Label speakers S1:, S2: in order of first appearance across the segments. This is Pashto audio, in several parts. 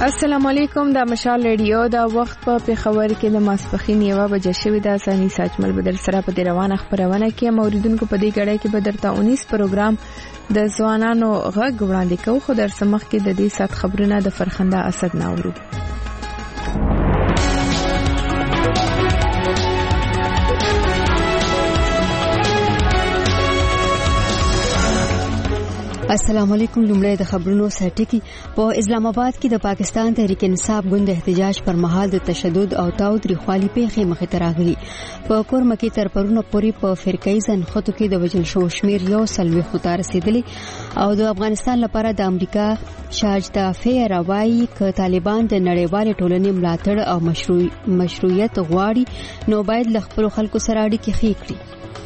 S1: السلام علیکم. د مشال ریډیو د وخت په پیښور کې د ماسپخین 1 بجې شوې د ثاني ساجمل بدر سره په روانه خبرونه کې موریدونکو په دې غړې کې بدرته 19 پروګرام د ځوانانو غږ وړاندې کوو. خو در سمخ کې د دې سات خبرونه د فرخنده اسد ناورو.
S2: السلام علیکم. لومړی د خبرونو سرټکی. په اسلام آباد کې د پاکستان تحریک انصاف ګوند احتجاج پر مهال د تشدد او تاوتریخوالي پیښې مخې ته راغلي. په کورمه کې تر پرونه پورې په فرقې ځنخوتو کې د وژل شو شمیر 140 ته رسیدلی او د افغانستان لپاره د امریکا شارج دافع راوایي ک طالبان د نړیوال ټولنې ملاتړ او مشروعیت غواړي نو باید له خپل خلکو سره اړیکې ښې کړي.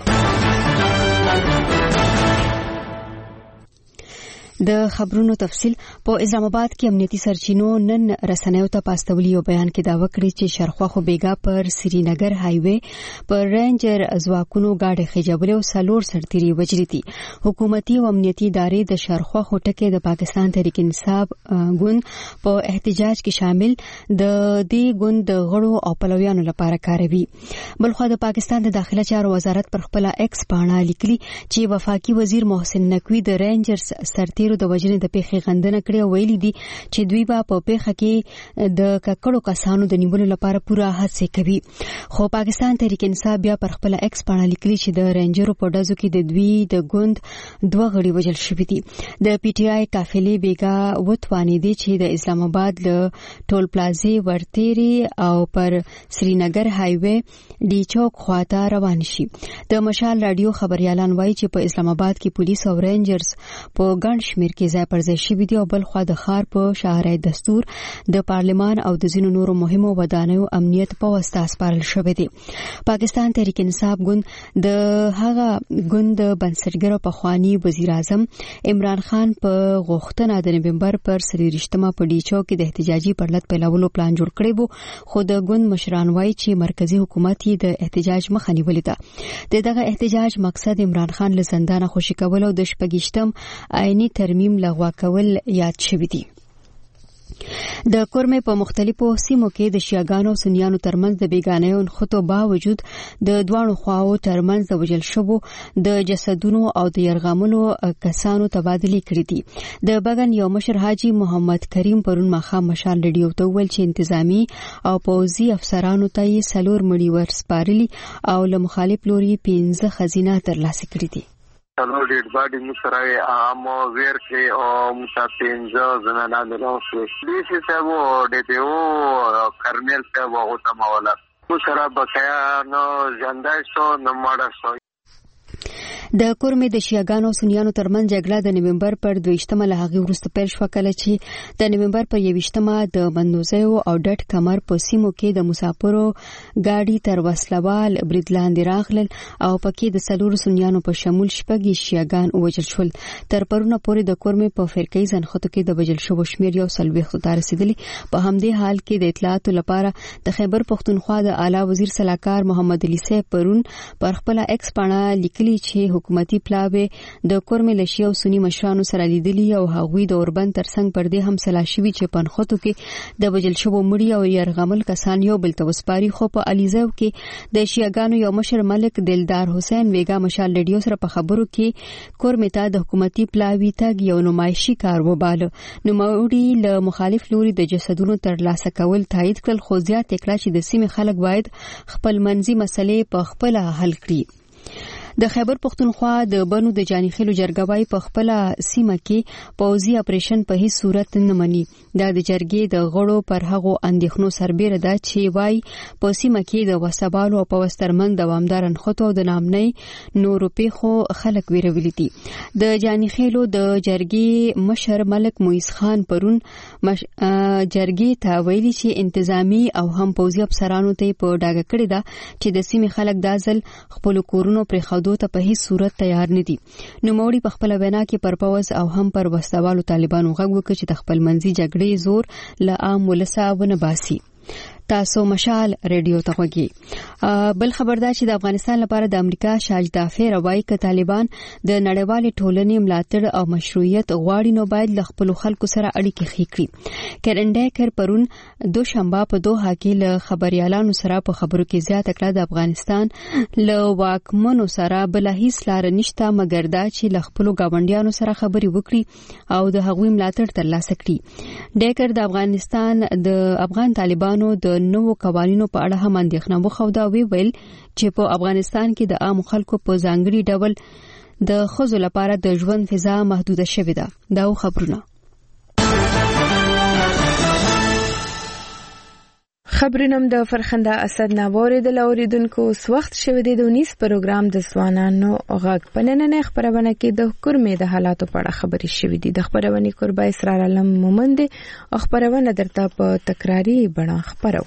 S2: د خبرونو تفصیل. په اسلام آباد کې امنیتي سرچینو نن رسنیو ته پاستولي او بیان کې دا وکړي چې شرخواخو بیګا پر سرینگر هایوي پر رینجر ځواکونو گاډي خجابله او سالور سرتيري وجري دي. حکومتي او امنیتي ادارې د شرخواخو ټکي د پاکستان تحریک انصاف ګوند په احتجاج کې شامل د دې ګوند د غړو او پلویانو لپاره کاروي. بلخو د پاکستان د داخله چارو وزارت پر خپل ایکس پاڼه لیکلي چې وفاقي وزیر محسن نقوی د رینجرز سرتيري د وجنې د پیښې غندنه کړې او ویلي دي چې دوی به په پیښه کې د ککړو کسانو د نیولو لپاره پوره هڅه کوي. خو پاکستان تحریک انصاف بیا پر خپل ایکس پاڼه لیکلي چې د رینجرو په ډزو کې د دوی د ګوند 2 غړي وژل شوي دي. د پی ټی آی قافلې بیګا وتوانې دي چې د اسلام آباد له ټول پلازې ورتيري او پر سرینگر هایوي ډی چوک خواته روان شي. د مشال رادیو خبريالان وایي چې په اسلام آباد کې پولیس او رینجرز په ګڼ شمیر کې ځای پر ځای شوي دي او بل خوا د ښار په شاهرای دستور د پارلمان او د ځینو نورو مهمو ودانیو امنیت په واسطه سپارل شوی دی. پاکستان تحریک انصاف ګوند د هغه ګوند بنسټګر او پخوانی وزیر اعظم عمران خان په غوښتنه د نومبر پر 23مه په ډی چوک کې د احتجاجي پرلط پیلولو پلان جوړ کړی وو. خو د ګوند مشران وایي چې مرکزی حکومت یې د احتجاج مخه نیولې ده. دغه احتجاج مقصد عمران خان له زندانه خوشي کول او د شپږشتم عیني ترمیم لغوه کول یاد شوی دی. د کورمه په مختلفو سیمو کې د شیعاګانو او سنیانو ترمنځ د بیګانیو نخښتو باوجود د دوانو خواو ترمنځ د وژل شوو د جسدونو او د يرغمونو کسانو تبادله کړې دي. د بغن یو مشر حاجی محمد کریم پرون مخه مشال ریډیو ته ویل چې انتظامی او پوځي افسرانو ته یې سلور مړي ورسپارلي او له مخالف لوري 15 خزینه ترلاسه کړې دي.
S3: سلور ډیډ باډي مسرای امو ویر کې او متافینځه زنانه دروسه دې چې سبو ډیټو کرنل صاحب او تمولا مسرا بقایا نو ژوندایستو نو ماډه
S2: د کورمه د شیعاګانو سنیانو ترمنځ جګړه د نومبر پر 22مه له هغه وروسته پیل شو کله چې د نومبر پر 21مه د بندوزیو او ډټ کمر په سیمو کې د مسافرو گاډي تر وسلوال بریدلاندې راغلل او پکې د سلور سنیانو په شمول شپږ شیعاګان وژل شول. تر پرونه پورې د کورمه په فرقې ځنخوتو کې د وژل شو شمیر 140 ته رسیدلی. په همدې حال کې د اطلاعاتو لپاره د خیبر پختونخوا د اعلی وزیر صلاحکار محمد علي صاحب پرون پر خپل ایکس پاڼه لیکلي چې حکومتي پلاوی د کورمه لشي او سنی مشرانو سره لیدلي او هغوی د اوربند ترڅنګ پر دې هم سلا شوی چې پنخوتو کې د وجل شو مړي او يرغمل کسان یو بل توسپاري. خو په الیزو کې د شیعاګانو یو مشر ملک دلدار حسین ویګا مشال ریډیو سره په خبرو کې کورمه ته د حکومتي پلاوی تګ یو نمایشي کار وباله. نوموړي له مخالف لوري د جسدونو ترلاسه کول تایید کړل خو زیات کړه چې د سیمې خلک باید خپل منځي مسلې په خپل حل کړي. د خیبر پختونخوا د بنو د جانیخیلو جرګوي په خپل سیمه کې پوځي اپریشن په هیڅ صورت نه مني. دا د جرګې د غړو پر هغو اندېښنو سربېره ده چې وای په سیمه کې د وسبالو او په وسترمن دوامدار انخوتو د نامنۍ نورو پیښو خلک ویرولې دي. د جانیخیلو د جرګې مشر ملک مویس خان پرون جرګې ته ویلي چې انتظامی او هم پوځي افسرانو ته په ډاګه کړی ده چې د سیمې خلک دازل خپل کورونو پر خودو ته په هیڅ صورت تیار نه دي. نوموړي په خپل وینا کې پر پوز او هم پر وسوالو طالبانو غږ وکړ چې د خپل منځي جګړې زور له عام ولسه ونه باسي. تاسو مشال ریډیو ته غوږی. بل خبردار چې د افغانستان لپاره د امریکا شاج دافع روایي ک طالبان د نړیوال ټولنې ملاتړ او مشروعیت غواړي نو باید ل خپل خلکو سره اړیکې خې کړي. کرنډیکر پرون دوشنبه په دوحه کې ل خبريالانو سره په خبرو کې زیاته کړه د افغانستان ل واکمنو سره بل هیڅ لار نشته مګر دا چې ل خپل گاونډیانو سره خبري وکړي او د هغوی ملاتړ ترلاسه کړي. ډیکر د افغانستان د افغان طالبانو د نوو قوانینو په اړه هم اندېښنه وښوده او ویل چې په افغانستان کې د عام خلکو په ځانګړي ډول د ښځو لپاره د ژوند فضا محدوده شوې ده. دا خبرونه
S1: خبرونم د فرخنده اسد ناووري د اوریدونکو وخت شوه د 19 پروګرام د ځوانانو غږ په نننۍ خبرونه کې د کورمې د حالاتو په اړه خبري شوې دي. د خبرونې قربا اسرار علم مومند او خبرونه درته په تکراری بڼه خبرو.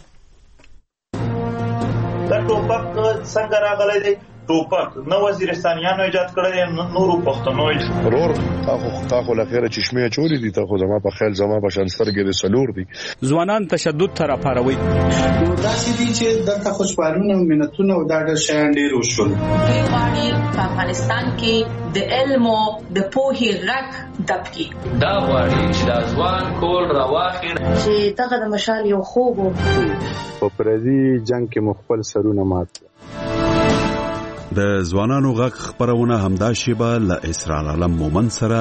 S4: دا ټوپک څنګه راغلی دی؟ ټوپک نو وزیرستانیانو ایجاد کړی، نورو پښتنو
S5: ضرور تاخو لخيره چشمه چوری دي ته خو زما په خیال زما په شانسترګې د سلور دي.
S6: ځوانان تشدد تر پاروي
S7: داسې دي چې دلته خوشبالونه منتونه او دا ډېر شیان ډېر وشول.
S8: غواړي په افغانستان کې د علم او د پوهې غږ دبکي.
S9: دا غواړي چې د ځوان کول راواخي
S8: چې دغه د مشال یو خوب
S10: په پردي جنگ کې مخبل سرونه مات.
S11: د ځوانانو غږ خبرونه همدا شیبه ل اسرار علم مومن سره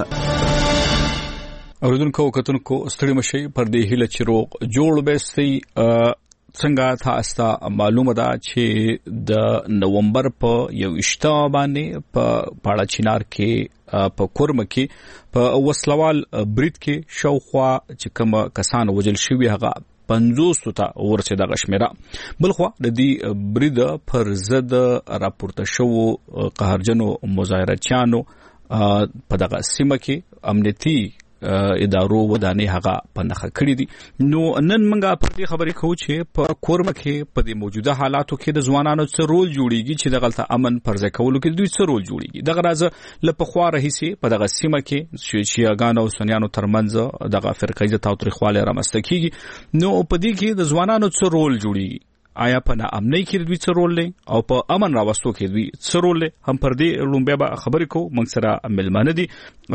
S6: اوریدونکو کتونکو ستړي مشي پر دې هله چروغ جوړ بهستي څنګه تاسو معلومه ده چې د نومبر په 21 باندې په پاړه چینار کې په کورم کې په وسلوال برید کې شاوخوا چې کوم کسان وجل شوی هغه 50 ته ورسې د غشمیره. بلخوا د دې برید پر ضد راپورته شو قهرجنو مظاهرچیانو په دغه سیمه کې امنیتي ادارو ودانې هغه په نخښه کړې دي. نو نن موږ پر دې خبرې کوو چې په کورم کې په دې موجوده حالاتو کې د ځوانانو څه رول جوړیږي چې د غلطه امن پر ځای کولو کې دوی څه رول جوړیږي. دغه راز له پخوا راهیسې په دغه سیمه کې شیعاګانو او سنیانو ترمنځ دغه فرقه تاوتریخوالی رامنځته کیږي. نو په دې کې د ځوانانو څه رول جوړیږي؟ آیا په ناامنۍ کې دوی څه رول لري او په امن راوستو کې دوی څه رول لري؟ هم پر دې لومبه به خبرې کوو. موږ سره ملمانه دي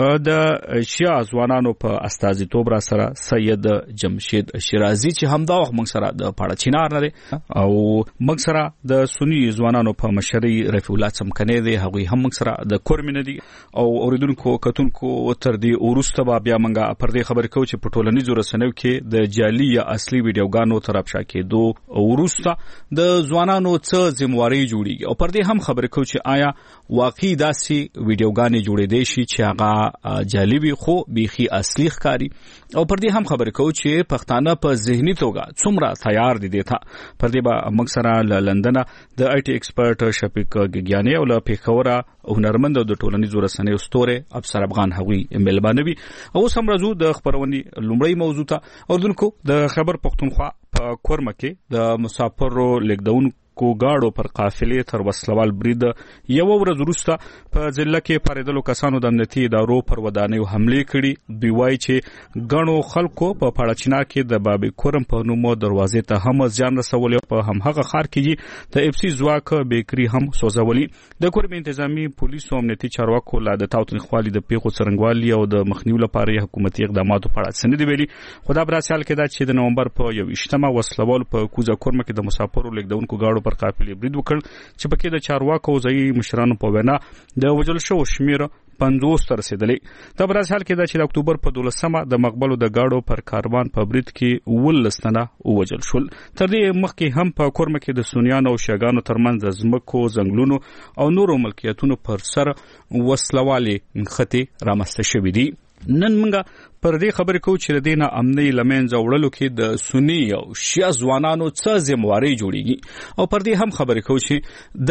S6: د شیعه ځوانانو په استازیتوب را سره سید جمشید شیرازي چې همدا وخت موږ سره د پاړه چینار لري او موږ سره د سنی ځوانانو په مشري رفیع الله څمکنه دي، هغه هم موږ سره د کورمینه دي. او اوریدونکو کتونکو تر دې ورسته بیا موږ پر دې خبرې کوو چې په ټولنیزو رسنیو کې د جعلي یا اصلي ویډیوګانو تر افشا کېدو ورسته د ځوانانو څه ذمہواری جوړیږي او پر دې هم خبرې کوو چې آیا واقعي داسې ویډیوګانې جوړې دي شي چې هغه جالبي خو بيخي اصلي ښکاری او پر دې هم خبرې کوو چې پښتانه په ذهني توګه څومره تیار دي ته. پر دې به موږ سره ل لندن د آی ټي ایکسپرټ شفیق ګیاني او له پیښوره هنرمند د ټولنیزو رسنیو ستوره افسر افغان هغوی ملبانوي. او سم راځو د خبرونې لومړی موضوع ته. اوردونکو د خبر پښتونخوا په کورمه کې د مسافرو لیکدونکو گاړو پر قافلې تر وسلوال برید یو ورځ وروسته په ځله کې پاریدلو کسانو د امنیتي ادارو پر ودانیو حمله کړي. دوی وایي چې غنو خلکو په پاړچنا کې د بابي کورم په نومو دروازې ته هم ځان رسولي په همغه خار کې د اف سي ځواک بیکري هم سوځولي. د کورم انتظامی پولیسو امنیتي چارواکو لا د تاوتریخوالي د پیښو څرنګوالي او د مخنیوي لپاره حکومتي اقداماتو په اړه سند ویلي. خدا براسال کې دا چې د نومبر په 21 وسلوال په کوزا کورم کې د مسافرو لیکدونکو گاړو پر قافلې برید وکړ چې پکې د چارواکو ځای مشرانو په وینا د وجل شو شمیر 50 تر رسیدلې. دا برابر حال کې دا چې د اکتوبر په 12مه د مقبلو د گاډو پر کاروان په برید کې ولستنه وجل شول. تر دې مخکې هم په کورم کې د سنیانو او شیعاګانو ترمنځ زمکو زنګلونو او نورو ملکیتونو پر سر وسلوالي خطي رامسته شوې دي. نن موږ پر دې خبرې کوو چې د دینه امني لمنځه وړلو کې د سنی او شیعه ځوانانو څه ذمہواری جوړیږي او پر دې هم خبرې کوو چې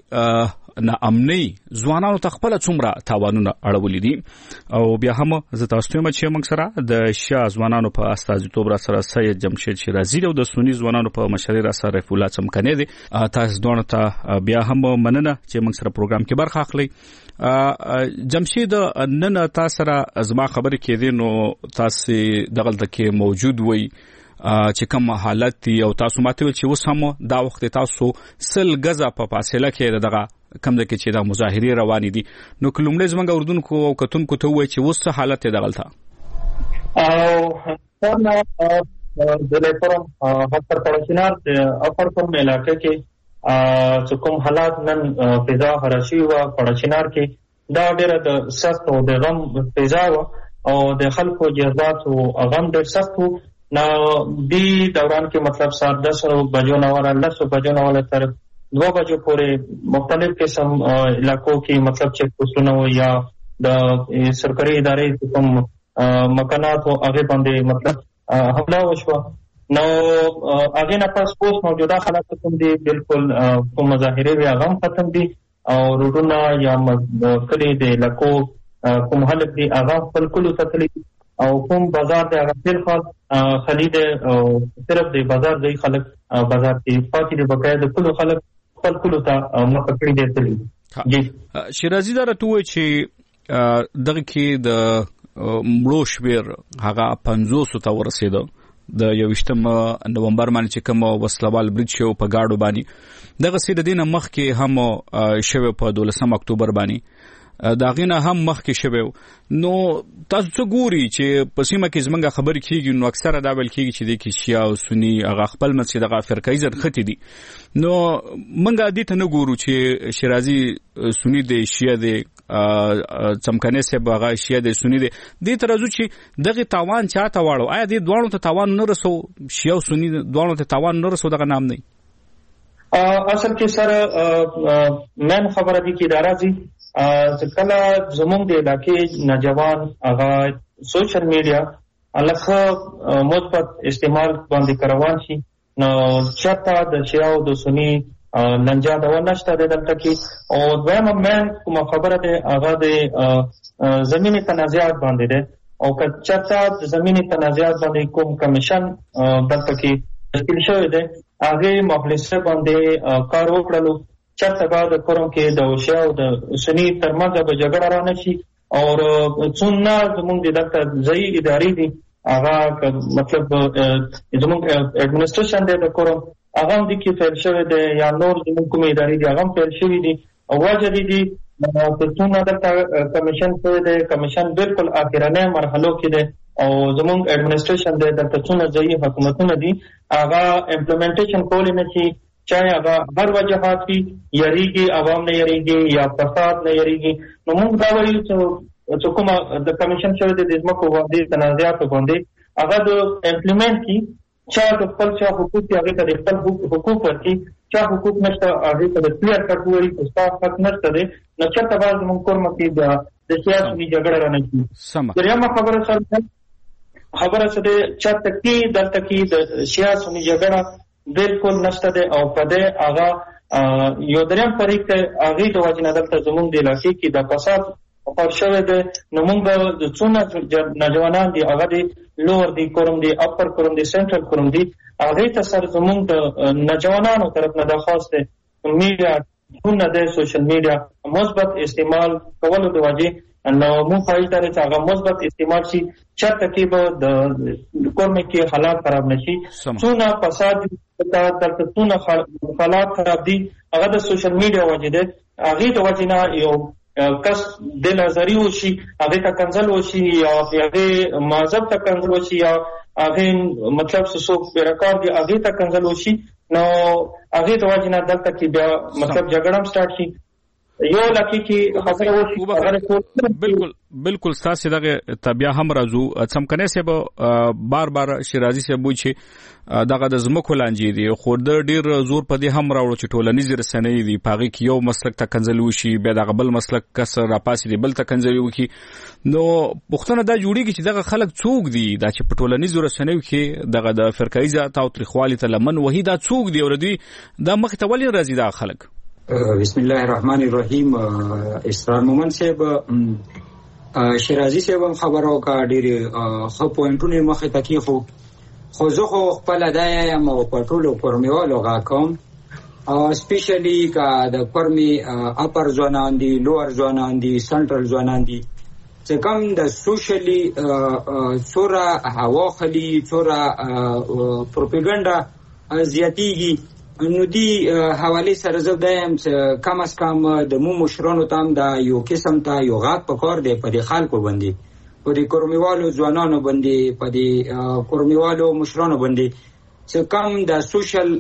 S6: دغه ناامني ځوانانو تخپل څومره تاوانونه اړولې دي. او بیا هم زه تاسو ته چې موږ سره د شیعه ځوانانو په استازیتوب را سره سید جمشید شیرازي او د سنی ځوانانو په مشري را سره رفیع الله څمکنه دي. تاسو دونه ته بیا هم مننه چې موږ سره پروګرام کې برخه اخلي. جمشید نن تاسو سره ازما خبرې کې دي نو تاسو دغلت کې موجود وي چې کوم حالت دی او تاسو ماته چې اوس هم دا وخت تاسو سل غزا په فاصله کې دغه کم د کې چې دا مظاهره روانې دي نو کلمړې زمونږ اردوونکو او کتونکو ته وایي چې اوس حالت دغلته
S12: او څنګه د لپاره هڅه پړچینار د اپر کوم علاقې کې چې کوم حالات نن فضا هرشي او پړچینار کې دا ډېر د سخت او د غم فضا او د خلکو جذبات او غم ډېر سخت نو دی دوران کې مطلب سات 10 بجو نه ولا 10 بجو نه ولا تر 2 بجو پورې مختلف قسم علاقو کې مطلب چې پوسټونه یا د سرکاري ادارې کوم مکانات او هغه باندې مطلب حمله وشو نو هغه نه پس اوس موجوده حالات کوم دي بالکل کوم مظاهره وی هغه ختم دي او روډونه یا کلی د علاقو کوم حالت دي هغه بالکل تتلی او کوم بازار د هغه بالکل خلید او صرف د بازار ځای خلک بازار کې پاتې د بقایا د ټول خلک خپل ته مخکړي دي تللی جی
S6: شیرازي دا راته چې دغه کې د مړو شمیر هغه 500 ته ورسېده د 21 نومبر باندې چې کوم وسلوال برج شو په گاډو باندې دغه سید دینه مخ کې هم شوه په 12 اکتوبر باندې دا غینه هم مخ کې شوه نو تاسو څه ګوري چې په سیمه کې زمونږ خبر کیږي نو اکثره دا بل کیږي چې د کې شیا او سنی هغه خپل مسجد هغه فرقې زر ختی دي نو منګه دې ته نه ګورو چې شیرازي سنی دی شیا دی څمکنه سه هغه شیا دی سنی دی دې ترازو چې دغه تاوان چاته واړو آیا دې دوانو ته تاوان نه رسو شیا او سنی دوانو ته تاوان نه رسو دغه نام نه
S12: اصل کې سره من خبره دي کې دارازي کله زموږ د علاقې نوجوان هغه سوشل میډیا الکه مثبت استعمال باندې کاروان شي نو چاته د شیاو د سنی لنجا دا ونشته د دلته کې او دویمه من کوم خبره ده هغه د زمینی تنازعات باندې ده او که چاته د زمینی تنازعات باندې کوم کمیشن دلته کې تشکیل شوی ده هغه مخلصه باندې کار وکړلو چرته بعد کوم کې د شیاو د سنی ترمنځ به جګړه را نشي او څونه زموږ د دلته ځای ادارې دي هغه مطلب زموږ اډمنسټریشن د کوم هغه د کې فعال شوی دی یا نور زموږ کومې ادارې دي هغه فعال شوی دي او واجب دي چې څونه د کمیشن شوی دی کمیشن بالکل اخرانه مرحلو کې دی او زموږ اډمنسټریشن د څونه ځای حکومتونه دي هغه امپلیمنټیشن کول نه شي چاہے هر وجہات کی یریږي عوام نه یریږي یا فساد نه یریږي نو موږ دا وایو چې کومه د کمیشن شوی د ځمکو باندې تنازعات باندې هغه د امپلیمنٹ کی چا د خپل چا حقوق هغه ته خپل حقوق ورکړي چا حقوق نشته هغه ته کلیئر کټ وایي چې تاسو حق نشته دي نو چرته باز موږ کوم کې د سیاسي جګړه رانه کی دریم خبره څه ده چې تکي دلته کې د سیاسي جګړه بالکل نشته ده او په دې هغه یو دریم فریق ته هغه د وجنه دلته زموږ د علاقې کې د فساد او شوه ده نو موږ د څونه نوجوانان دي هغه دي لوور دي کوم دي اپر کوم دي سنټرل کوم دي هغه ته سر زموږ د نوجوانانو طرف نه درخواست ده میډیا څونه د سوشل میډیا مثبت استعمال کولو د وجه نو مو فایل ته هغه مثبت استعمال شي چرته کې به د کومه کې حالات خراب نشي څونه فساد دلته څونه حالات خراب دي هغه د سوشل میډیا وجه ده هغه د وجه نه یو کس د نظری وشي هغه ته کنزل وشي یا هغه مذهب ته کنزل وشي یا هغه مطلب څه پیراکار دي هغه ته کنزل وشي نو هغه د وجه نه دلته کې بیا مطلب جګړه سٹارټ شي یو لکه کې خبره
S6: بالکل تاسو دغه تابع هم راځو څمکنه سه به بار شیرازي سه بو چې دغه د زمکو لانجې دي خو د ډیر زور په دې هم راوړو چې ټولنیز رسنۍ دي پاغي کې یو مسلک ته کنځل وشي به دغه بل مسلک کسر را پاسې دي بل ته کنځل وکي نو پښتنه دا جوړیږي چې دغه خلک څوک دي دا چې په ټولنیز رسنۍ کې دغه د فرقایزه او تاریخوالي ته لمن وحیدا څوک دی ور دي د مخ ته ولې راځي دا خلک
S13: بسم الله الرحمن الرحیم اسرار مومن صاحب شیرازي صاحب خبرو کا ډیر خو پوینټونه مخه تکي خو زه خو خپل دایم او پټولو پرمیوالو غا کوم سپیشلی کا د پرمی اپر ځوانان دي لوور ځوانان دي سنټرل ځوانان دي چې کوم د سوشلی څوره هوا خلی څوره پروپاګاندا زیاتیږي نو دی حواله سره زه دایم چې کم از کم د مو مشرانو تام د یو قسم ته یو غاټ پکور دی په خلکو باندې په دې کورمیوالو ځوانانو باندې په دې کورمیوالو مشرانو باندې چې کم د سوشل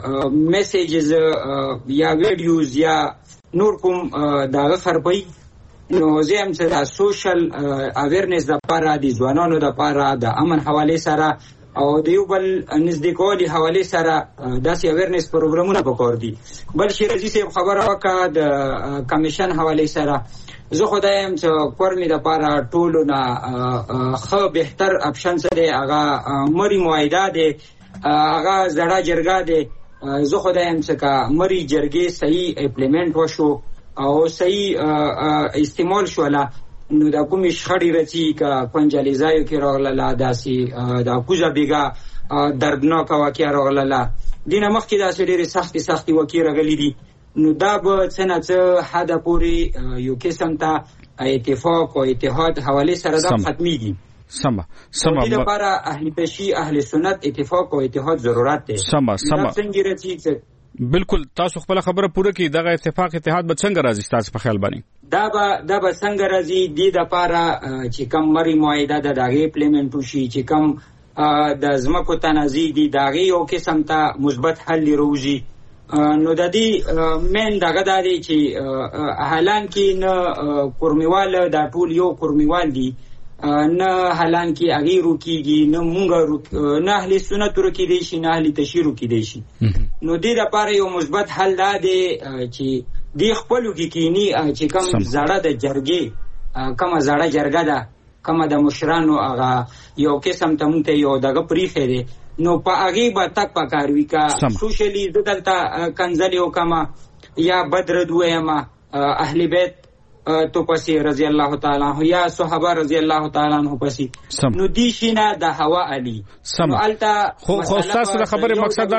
S13: میسیجز یا ویډیوز یا نور کوم دغه خربای نو زم چې د سوشل اویرنس د لپاره د ځوانانو د لپاره د امن حواله سره او د یو بل نزدېکولي حواله سره داسې اویرنس پروګرامونه پکور دي. بل شیرازي صاحب خبره وکړه د کمیشن حواله سره زه خدایم چې کورمې د لپاره ټولو نه خو بهتر اپشن سره هغه مری معاهده ده هغه زړه جرګه ده. زه خدایم چې کا مری جرګې صحیح امپلیمنٹ وشو او صحیح استعمال شوله نو دا کومې شخړې رچی کا پنځالیزایو کې راغله داسې دا کوزه بیګه دردناک واقعیا راغله دینه مخکې داسې ډېرې سختې واقعې راغلي دي نو دا به څه نه څه حده پورې یو قسم ته اتفاق او اتحاد حواله سره دا ختمیږي.
S6: سمه
S13: دې لپاره اهل تشیع اهل سنت اتفاق او اتحاد ضرورت دی.
S6: سمه
S13: څنګه رچی
S6: بالکل تاسو خپل خبره پوره کی دغه اتفاق اتحاد به څنګه راځي تاسو په خیال باندې
S13: دا به څنګه راځي د لپاره چې کم مری معاهده د دغه امپلیمنټ شي چې کم د زمکو تنازع دي دغه یو قسم ته مثبت حل لروزي نو د دې مین دغه داري چې حالان کې نه کورمیوال د ټول یو کورمیوال دي نه حالان کې اغي روکیږي نه مونږ نه اهل سنت روکیږي شي نه اهل تشیع روکیږي شي نو دې لپاره یو مثبت حل دی چې د خپلو کې کینی چې کوم زړه د جرګې کوم زړه جرګه ده کوم د مشرانو هغه یو قسم ته مونږ یو دغه پریخه دی نو په هغه به تک پکاروي کا سوشلی دلته کنځل یو کما یا بدر دویما اهل بیت تو پسی رضی الله تعالی عنہ یا صحابه رضی الله تعالی عنہ پسی نو دی شینه د هوا علی
S6: نو التا خو تاسو خبره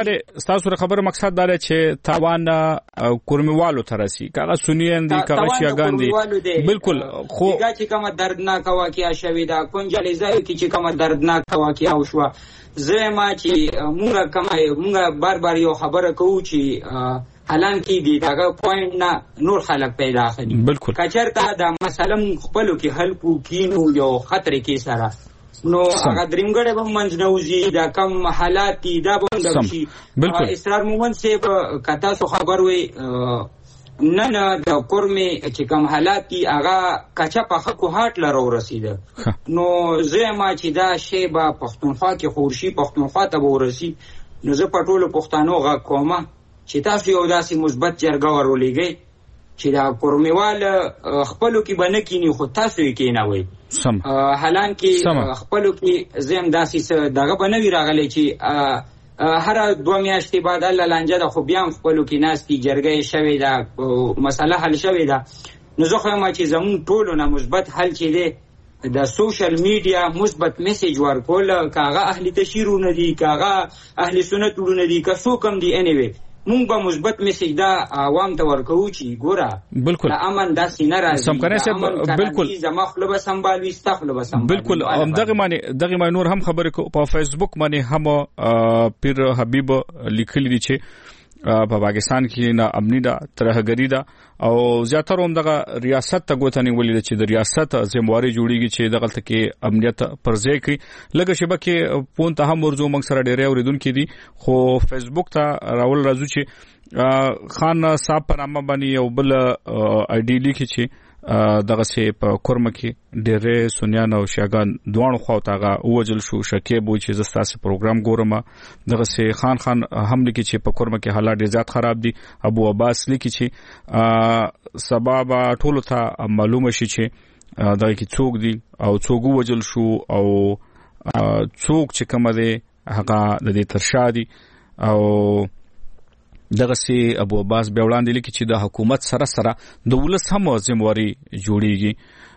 S6: مقصد دار چې تاوان کورمیوالو ترسي کاغه سنیان دي کاغه شیعاګان دي بالکل خو
S13: چې کومه دردناک واقعیا شوی دا کنجلیزای کی چې کومه دردناک واقعیا او شو زما چې مونږه بار یو خبره کوو چې حالان کې دی داغه پوینټ نه نور خلک پیدا خني
S6: بالکل
S13: کچرته دا مسله خپلو کې حل کو کینو یو خطر کې سره نو هغه درمګړې به منځ نوځي دا کم حالات دي دا به شي اسرار مومن سه کتا سو خبر وي نه د کورمې چې کم حالات دي هغه کچا په خکو هاټ لرو رسیده نو زما چې دا شی به پښتونخوا کې خورشي پښتونخوا ته ورسي نو زه په ټولو پښتنو غا کومه چې تاسو یو داسې مثبت جرګه ورولېږئ چې دا کورمیوال خپلو کې به نه کینی خو تاسو یې کینوئ حالان کې خپلو کې زم داسې دغه به نه وي راغلی چې هر 2 میاشتې بعد الله لانجه ده خو بیا هم خپلو کې ناستې جرګه شوې ده مسله حل شوې ده نو زه خو یم چې زموږ ټولو نه مثبت حل چې دی د سوشل میډیا مثبت میسج ورکول کاغه اهل تشیرونه دي کاغه اهل سنتونه دي که څوک هم دي انیوي مونږ به مثبت میسج دا عوام ته ورکوو چې ګوره
S6: بالکل
S13: امن داسې نه راځي
S6: سمکنه صاحب بالکل
S13: زما خپل به سمبالوي استخل به سمبالوي
S6: بالکل دغه معنی نور هم خبره په فیسبوک باندې هم پیر حبیب لیکلی دي چې په پاکستان کې نه امنی دا ترهګری دا او زیاتره هم دغه ریاست ته غوښتنې ولې چې د ریاست ذمہواری جوړیږي چې دغه تکي امنیت پرځای کوي لکه شبکه پون ته هم ورزو موږ سره ډېر اوریدونکو دي خو فیسبوک ته راول راځو چې خان صاحب پر امه باندې یو بل آی ډی لیکي چې دغه سه په کورم کې ډېر سنیان او شیعاګان دوه خو تاغه وجل شو شکیب و چې زستاسه پروګرام ګورم دغه سه خان هم لیکي چې په کورم کې حالات ډېر زیات خراب دي ابو عباس لیکي چې سبب ټولو ته معلومه شي چې دغه کې څوک دي او څوک وجل شو او څوک چې کوم دی هغه د دې ترشادي او دغه سي ابو عباس بیا وړاندې لیکي چې د حکومت سره د ولس هم ذمہواری جوړیږي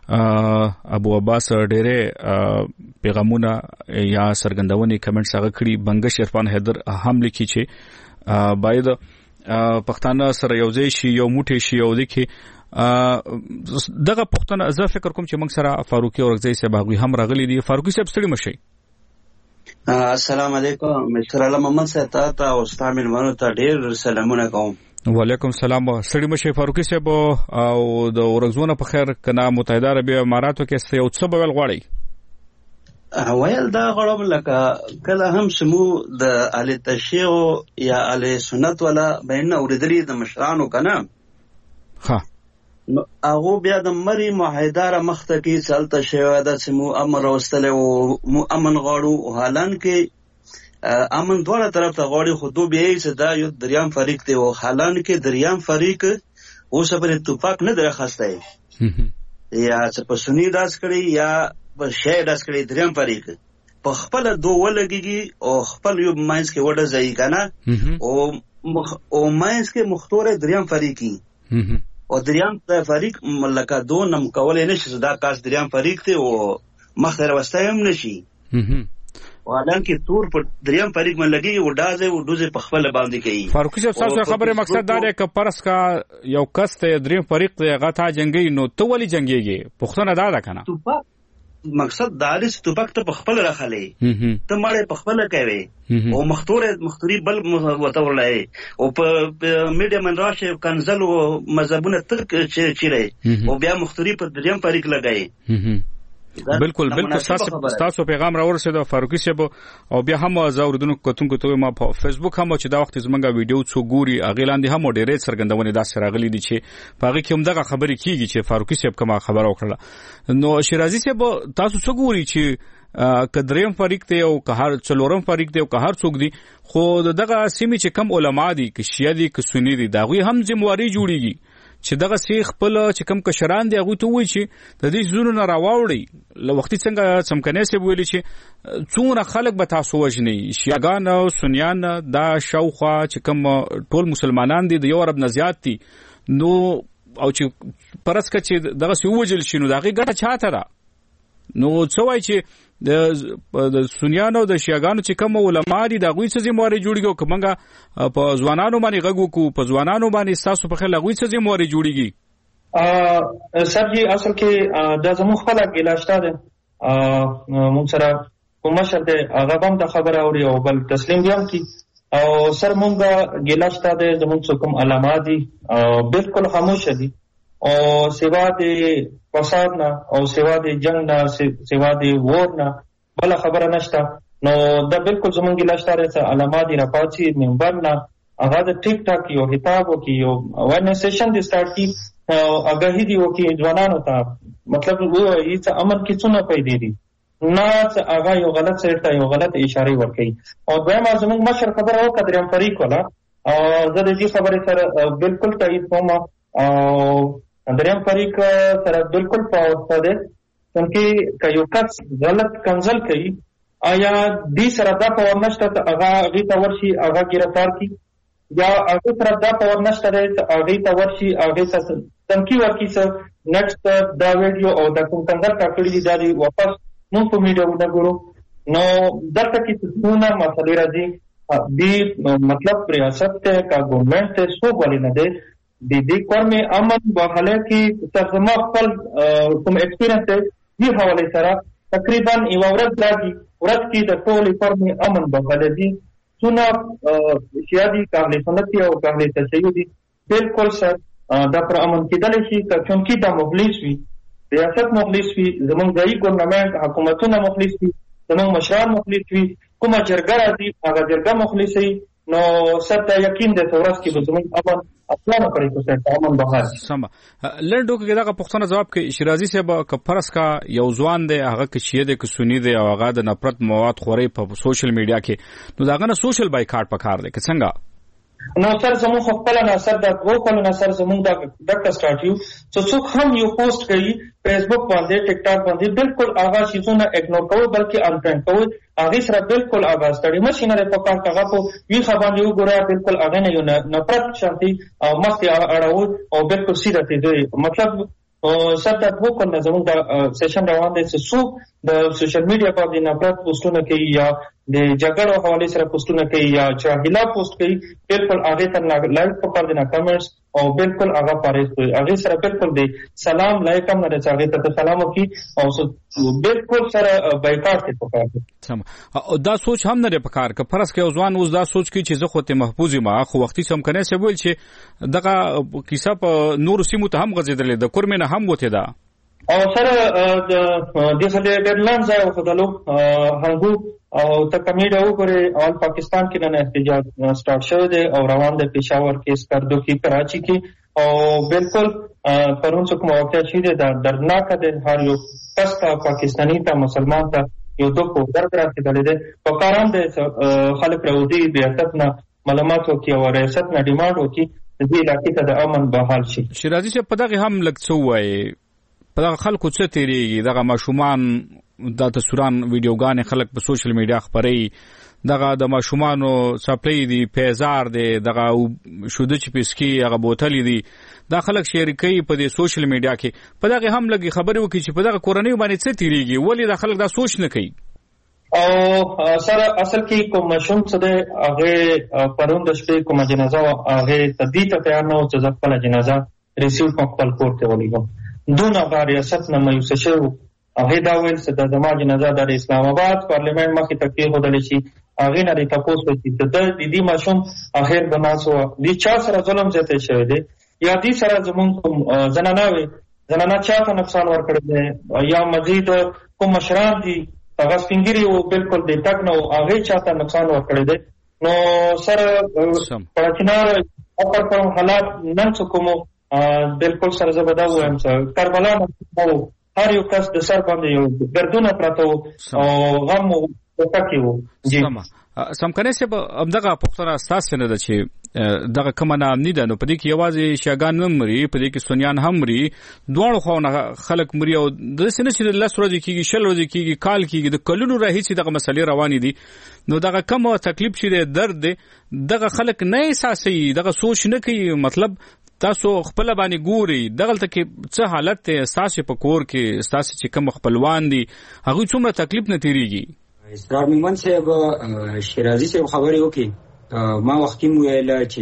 S6: ابو عباس ډېرې پیغامونه یا سرګندونې کمنټس هغه کړي بنگش عرفان حیدر هم لیکي چې باید پښتانه سره یوځای شي یو موټی شي او دغه پښتنه زه فکر کوم چې موږ سره فاروقي اورغزي صاحب هغه هم راغلي دي. فاروقي صاحب ستړي مشي.
S14: السلام علیکم مستر علي محمد صاحب ته او استاد منو ته ډیر سلامونه کوم.
S6: وعلیکم السلام. ستړي مشي فاروقي صاحب او د اورغزونه په خیر کنا متحده عربی اماراتو کې یو څه بل غواړي
S14: ویل دا غړم لکه کله هم سمو د اهل تشیع یا اهل سنت ولا بین اوریدلی د مشرانو کنه
S6: ها
S14: هغه بیا د مری معاهده مخته کې چلته شوی د سمو امر واستله او امن غاړو حالان کې امن دواړه طرف ته غاړي خو دوه به یې صدا یو دریام فریق دی او حالان کې دریام فریق اوس پر اتفاق نه درخسته یا څه په سنی داس کړي یا په شی داس کړي دریام فریق په خپل دوه ولګي او خپل یو ماینس کې وډه ځای کنه او ماینس کې مختور دریام فریقي او دریام فریق ملکه دو نم کولای نشي دا کاس دریام فریق ته او مخره واستایم نشي حالان کې تور په دریام فریق من لګي و ډازه و دوزه په خپل باندې کوي.
S6: فاروقي صاحب تاسو خبره مقصد دا دی ک پرس کا یو کس ته دریم فریق ته غتا جنگي نو تو ولي جنگيږي پښتنه دا ده کنه
S14: مقصد دا دی چې توپک ته په خپل راخلې ته مړې په خپل کوي او مختوري بل وتورلای او په میډیا من راشه کنزل او مذهبونه ترک چیرې او بیا مختوري په دریم فریق لګای.
S6: بالکل تاسو پیغام راورسېد فاروقي صاحب او بیا هم زاوردونکو کتونکو ته ما په فیسبوک هم چې دا وخت زمونږه ویډیو څو ګوري اغیلاندې هم ډېرې څرګندونه داسې راغلي دي چې پاږي کوم دغه خبرې کیږي چې فاروقي صاحب کومه خبره وکړه. نو شیرازي صاحب تاسو څو ګوري چې کدریم فریق ته او قهر څلورم فریق ته او قهر څوک دي خو دغه سیمې چې کم علما دي کې شیعه دي کې سنی دي دا غوي هم ذمہواری جوړیږي چې دغه سی خپل چې کم کشران دی هغه ته وایي چې د دې زونو نه راوړي لو وخت څنګه سمکنه سي ویلي چې څونه خلک به تاسو وژني شیعاګان او سنیان دا شاوخوا چې کم ټول مسلمانان دي د یو عرب نه زیات دي نو او چې پرسکه چې دغه سی وجل شنو دغه ګټه چاته ده نو څه وایي چې د سنیانو د شیعاګانو چې کوم علما دي دا غوي څه ذمہواری جوړیږي کومه په ځوانانو باندې غږ وکړو په ځوانانو باندې تاسو په خل غوي څه ذمہواری جوړیږي.
S12: سر جی اصل کې د زموږ خپل ګلاشته ده مون سره کومه شته هغه هم د خبره اوري او بل تسلیم دي کی او سر مونږ ګلاشته ده زموږ کوم علامات دي بالکل خاموش دي او سوا د فساد نه او سوا د جنگ نه سوا د وور نه بل خبره نشته نو دا بالکل زمونږ لاشتاره علامات دی راپاتي منبر نه هغه د ټیک ټاک یو خطاب وکي یو اورنس سیشن دی سٹارټ کی اگاهی دی وکي ځوانانو ته مطلب وو هیڅ امر کی څونه پیدا دي نه هغه یو غلط سره یو غلط اشاره ورکړي او دویمه زمونږ مشر خبره وکړه دریم فریق ولا زه د دې خبره سره بالکل تایید کوم او دریم فریق سره بالکل پاوسته ده څنګه کيو کس غلط کنزل کوي آیا دې سره دا په ورنشته هغه غي ته ورشي هغه گرفتار کی یا هغه سره دا په ورنشته هغه ته ورشي هغه څنګه ورکی څه نیکسټ دا ویډیو او دا کوم کنزل کړی دی دا واپس مونږ په میډیا وګورو نو درته کې څه مسئله راځي دې مطلب ریاست ته کا ګورنمنت ته سو غوړي نه ده د دې کار مې امن بحاله کې ترجمه خپل کوم ایکسپیرینس دی حواله سره تقریبا یو ورځ راځي ورځ کې د ټول کار مې امن بحاله دي څونه شیادي قابل سنت او قابل تشیع دي بالکل سر دا پر امن کېدل شي چې دا مخلص وي ریاست مخلص وي زمونږ ځای ګورنمنت حکومتونه مخلص وي زمونږ مشران مخلص وي کومه جرګه راځي هغه جرګه مخلص وي نو ست یقین ده ورځ کې به زمونږ امن اصلاً کړی کو څه امن بهر
S6: سم لړډو کې دا پښتنه جواب کې شیرازي صاحب ک فرض کا یو ځوان دی هغه کې شیعه دی ک سنی دی او هغه د نفرت مواد خوري په سوشل میډیا کې نو داغه نه سوشل بایکاټ پکار دی که څنګه
S12: نو سر زموږ خپل نه سر د وو کله نه سر زموږ د سٹارټ یو څوک هم یو پوسټ کوي فیسبوک باندې ټیک ټاک باندې بالکل هغه شیزونه اګنور کوي بلکې انفرند کوي هغه سره بالکل اواز تړي ماشینه په کار هغه په وی خبر یو ګره بالکل هغه نه یو نفرت شانتي او مخته اړو او بالکل سیده دی مطلب سر د وو کله زموږ د سیشن روان دي چې څو د سوشل میډیا باندې نفرت پوسټونه کوي یا د جګړو حواله سره پوسټونه کوي یا چاهیلا پوسټ کوي بالکل هغه ته لایک پکړ دي نه کمنټس او بالکل هغه پاره کوي هغه سره بالکل دی سلام لایک هم نه چاغه ته سلام وکي او بالکل سره بایکاټ کې پکړ دي
S6: سم او دا سوچ هم نه پکار ک فرض کې ځوان اوس دا سوچ کوي چې زه خو ته محفوظ ما خو وختي سم کنه څه ویل چې دغه کیسه په نور سیمو ته هم غځیدلې د کورمنه هم وته دا
S12: او سره د خلې ډیډلاین ځای وخدلو هغه او ته کمیډه وګورئ اول پاکستان کې نه احتجاج سٹارټ شوی دی او روان دی پېښور کې سکردو کې کراچي کې او بالکل پرون څوک موقع شي د دردناک د هر یو کس ته پاکستاني ته مسلمان ته یو دوه کو درد راځي د پکاران د خلک راوځي د اتنه معلومات وکي او ریاست نه ډیماند وکي د دې علاقې ته د امن بحال شي
S6: شیرازي چې په دغه هم لکڅو وای په دغه خلکو څه تیریږي دغه ماشومان د تصویران ویډیوګان خلک په سوشل میډیا خبري دغه د ماشومانو سپلای دی پیزار دی دغه شوده چې پسکی هغه بوتل دی دا خلک شیر کوي په دې سوشل میډیا کې په دغه هم لګي خبري وکړي چې په دغه کورنۍ باندې څه تیریږي ولی دا خلک دا سوچ نه کوي
S12: او سره اصل کې کوم مشوم څه ده هغه پرون د شپې کوم جنازه هغه تدبیر ته تیار نه و چې خپل جنازه ریسیو خپل کور ته ولېږم دونه ریاست نه مایوس شو هغه دا ویل چې د زما جنازه د اسلام آباد پارلیمنت مخې ته کې هودل شي هغه نه تاسو وکړي د دې مشوم اخر بناسو دي چا سره ظلم زته شوی دی یا دې سره زمون کوم زنانه چا ته نقصان ورکړي یا مزید کوم مشران دي هغه سپینګری او بالکل د تک نو هغه چا ته نقصان ورکړي دي نو سره پړچنار اپر کوم حالات نن څه کوم بالکل سره زبدا وایم چې کربلا نو هر یو کس د سر باندې یو ګردونه پراته او غم وکړو جی
S6: سم کنه چې دغه پښتنه اساس نه ده چې دغه کومه نامنی ده نو په دې کې یوازې شاګان هم مري په دې کې سنیان هم مري دوه خونه خلک مري او د سینې چې لس ورځې کېږي شل ورځې کېږي کال کېږي د کلونو راهي چې دغه مسلې روانې دي نو دغه کوم تکلیف چې درد دی دغه خلک نه احساسي دغه سوچ نه کوي مطلب تاسو خپل باندې ګوري دغلته کې څه حالت احساس په کور کې احساس چې کوم خپلوان دي هغه څومره تکلیف نه تیریږي
S13: اسرار میمن صاحب شیرازي صاحب خبرې وکي ما وختي ویل چې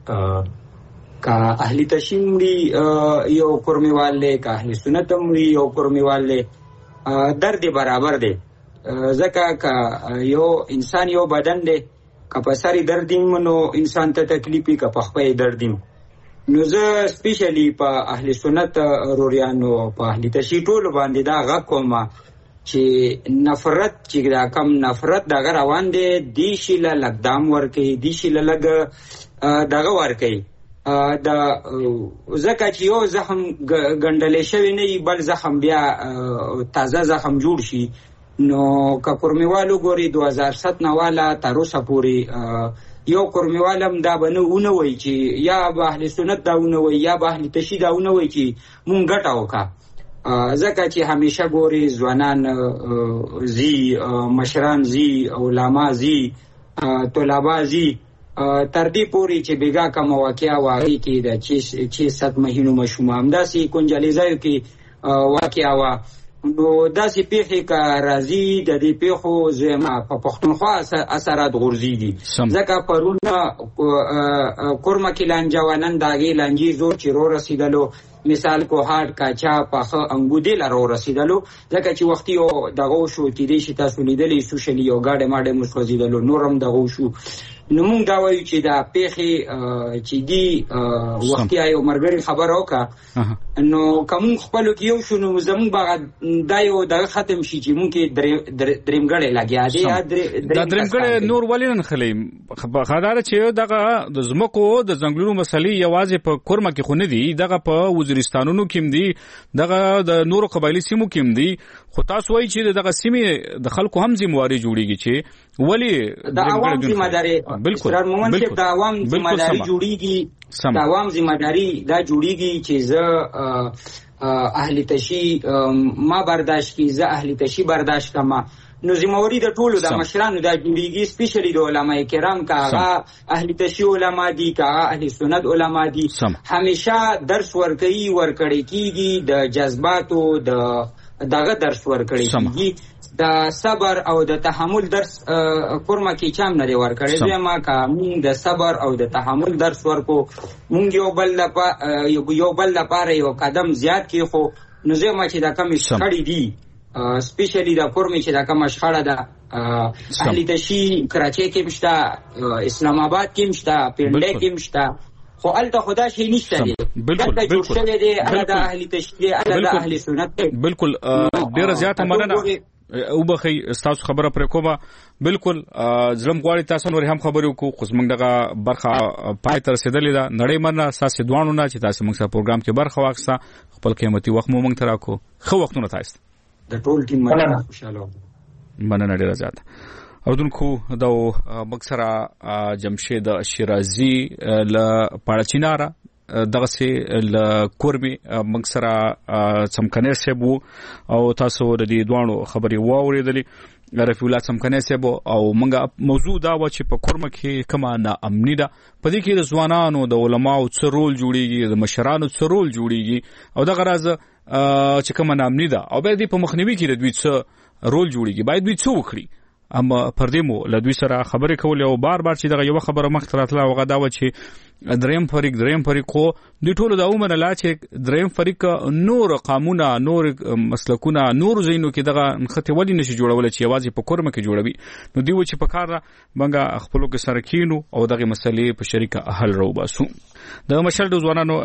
S13: کا اهلی تشیمړي یو کورمیواله کا اهلی سنت مړي یو کورمیواله درد برابر دی ځکه کا یو انسان یو بدن دی کا په ساري دردیم نو انسان ته تکلیفي کا په خپل دردیم نو زه سپیشلی په اهل سنت روریانو په اهل تشیع ټول باندې دا غږ کوم چې نفرت چې دا کم نفرت دا روان دي دی شي له لګدام ورکي دی شي له لګ دغه ورکي دا زکه چې یو زخم ګندلې شوی نه بل زخم بیا تازه زخم جوړ شي نو کا کورمیوالو ګوري 2007 نه والا تر اوسه پورې یو کورمیوالم دا بنونه وای چې یا به اهل سنت داونه وای یا به اهل تشیع داونه وای چې مونږ ګټه وکا ځکه چې همیشه ګوري ځوانان زی مشران زی علما زی طلبه زی تر دې پوري چې بیګا کا مواقعیا واقع کی د چې 7 مهینو مشوم همداسي کنجلیزایو کې واقعیا وا نو داسې پیښې کا راځي د دې پیښو زما په پښتونخوا اثرات غورځيږي ځکه پرونه کورما کې لانجوانن داګي لانجي زور چې رو رسیدلو مثال کو هارد کاچا پخه انګودي لرو رسیدلو ځکه چې وختي او دغه شو چې دې شي تاسو لیدلې سوشل یو گاډه ماډه مسوځیدلو نورم دغه شو نو موږ دا وایو چې دا پیښې چې دی وختي یو مرګري خبر اوکا نو کوم خپل کې یو شنو زمون باغ دا یو دغه ختم شي چې مونږ کې درېمګړې لګیا دی
S6: دا درېمګړې نور ولین خلې خدای چې دغه د زمکو د ځنګلونو مسلې یوازې په کورما کې خونه دي دغه په وزیرستانونو کې دي دغه د نورو قبایلی سیمو کې دي خو تاسو وایي چې دغه سیمې د خلکو هم ذمہواری جوړیږي چې ولی
S13: د عوام ذمہداري بالکل د عوام ذمہداري جوړیږي د عوام ذمہداري دا جوړیږي چې زه اهل تشیع ما برداشت کی زه اهل تشیع برداشت کما نو ذمہواری د ټولو د مشرانو دا جوړیږي سپیشلی د علماء کرام کا اهل تشیع علما دي کا اهل سنت علما دي همیشه درس ورکړي کیږي د جذباتو د دغه درس ورکړي کیږي د صبر او د تحمل درس کورما کې چام نه دی ورکړي زه ما کوم د صبر او د تحمل درس ورکو مونږ یو بل لپاره یو قدم زیات کی خو نو زه ما چې دا کم شخړې دي سپیشلی دا کورمې چې دا کم شخړه ده اهلی تشي کراچي کې مشته اسلام آباد کې مشته پنډه کې مشته خو الته خدا شي نشته دي
S6: بالکل
S13: بالکل دي د اهلی تشي د اهلی سنت
S6: بالکل ډیر زیاته مننه او بخي تاسو خبره پر کومه بالکل زلم غواړي تاسو نور هم خبرو کو خو زمنګ دغه برخه پای تر رسیدلې ده نړۍ مننه تاسو دوانو نه چې تاسو موږ سره پروګرام کې برخه واخسته خپل قیمتي وخت مو موږ ترا کو خو وختونه تاسو
S13: د ټول ټیم مننه خوشاله
S6: مننه ډیره زیاته اردوونکو دا موږ سره جمشید شیرازي ل پاړچیناره دغه سي ل کورمي موږ سره څمکنه سبو او تاسو د دې دوانو خبري واوریدلې رفیع الله څمکنه سبو او موږ موضوع دا و چې په کورمه کې کما نه امنی ده په دې کې د ځوانانو د علماو څه رول جوړیږي د مشرانو څه رول جوړیږي او دغه راز چې کما نه امنی ده او به دې په مخنیوي کې د دوی څه رول جوړیږي باید دوی څه وکړي اما پردیمو لدوی سره خبرې کول او بار چې دغه یو خبره مخ تراتله او غدا و چې دریم فریق خو د ټولو د عموما لا چې دریم فریق نور قانونا نور مسلکونه نور زینو کې دغه خطه ودی نشي جوړول چې یوازې په کورمه کې جوړوي نو دی و چې په کار منګه خپلو کې سره کینو او دغه مسلې په شریکه حل رو باسو د مشل د ځوانانو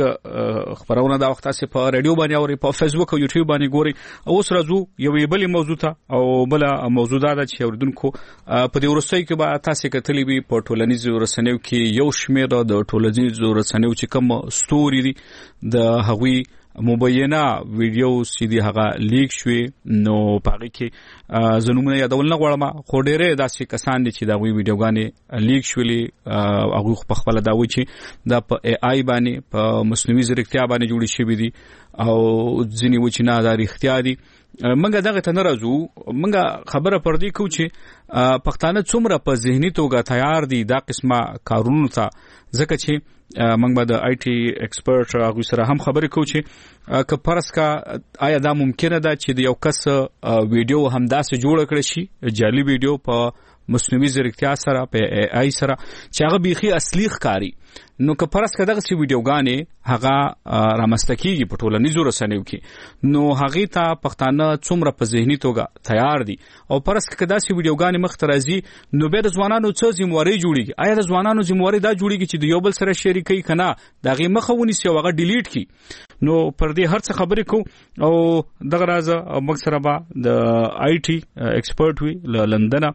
S6: غږ خبرونه دا وخت په رادیو باندې او په فیسبوک او یوټیوب باندې ګوري او سره زو یو بل موضوع ته او بل موضوع دا چې اوردونکو په دې ورسې کې به تاسو کتلې وي په ټولنیزو رسنیو کې یو شمېر د ټولنیزو رسنیو چې کوم ستوري دي د هغوی مبینه ویډیو سیدی هغه لیک شوی نو پاره کې زنومونه یادول نه غواړم خو ډېرې داسې کسان دي چې دا وی ویډیوګانې لیک شولې هغه په خپل دا وی چې دا په ای آی باندې په مصنوعي ځیرکتیا باندې جوړې شوی دي او ځینې و چې نه دا رښتیا دي منګه دغه ته ناراضو منګه خبره پر دې کو چې پښتانه څومره په ذهني توګه تیار دي دا قسمه کارونو ته ځکه چې منګه د آی ټي ایکسپرټ هغه سره هم خبرې کو چې که پرس کا آیا دا ممکنه ده چې د یو کس ویډیو هم داسې جوړ کړي شي جعلي ویډیو په مصنوعي ځیرکتیا سره په ای آی سره چې هغه بيخي اصلي ښکاری نو که پرس کا دغه سی ویډیوګانې هغه رامستکیږي په ټولنیزو رسنیو کې نو هغه ته پښتانه څومره په ذهني توګه تیار دي او پرس کا داسې ویډیوګانې مخترازي نو به د ځوانانو څه ذمہواری جوړیږي آیا د ځوانانو ذمہواری دا جوړیږي چې د یو بل سره شریکي کنه دغه مخاوني سی هغه ډیلیټ کی نو پر دې هر څه خبرې کو او دغه راز مکسره با د آی ټي ایکسپرټ وی لندن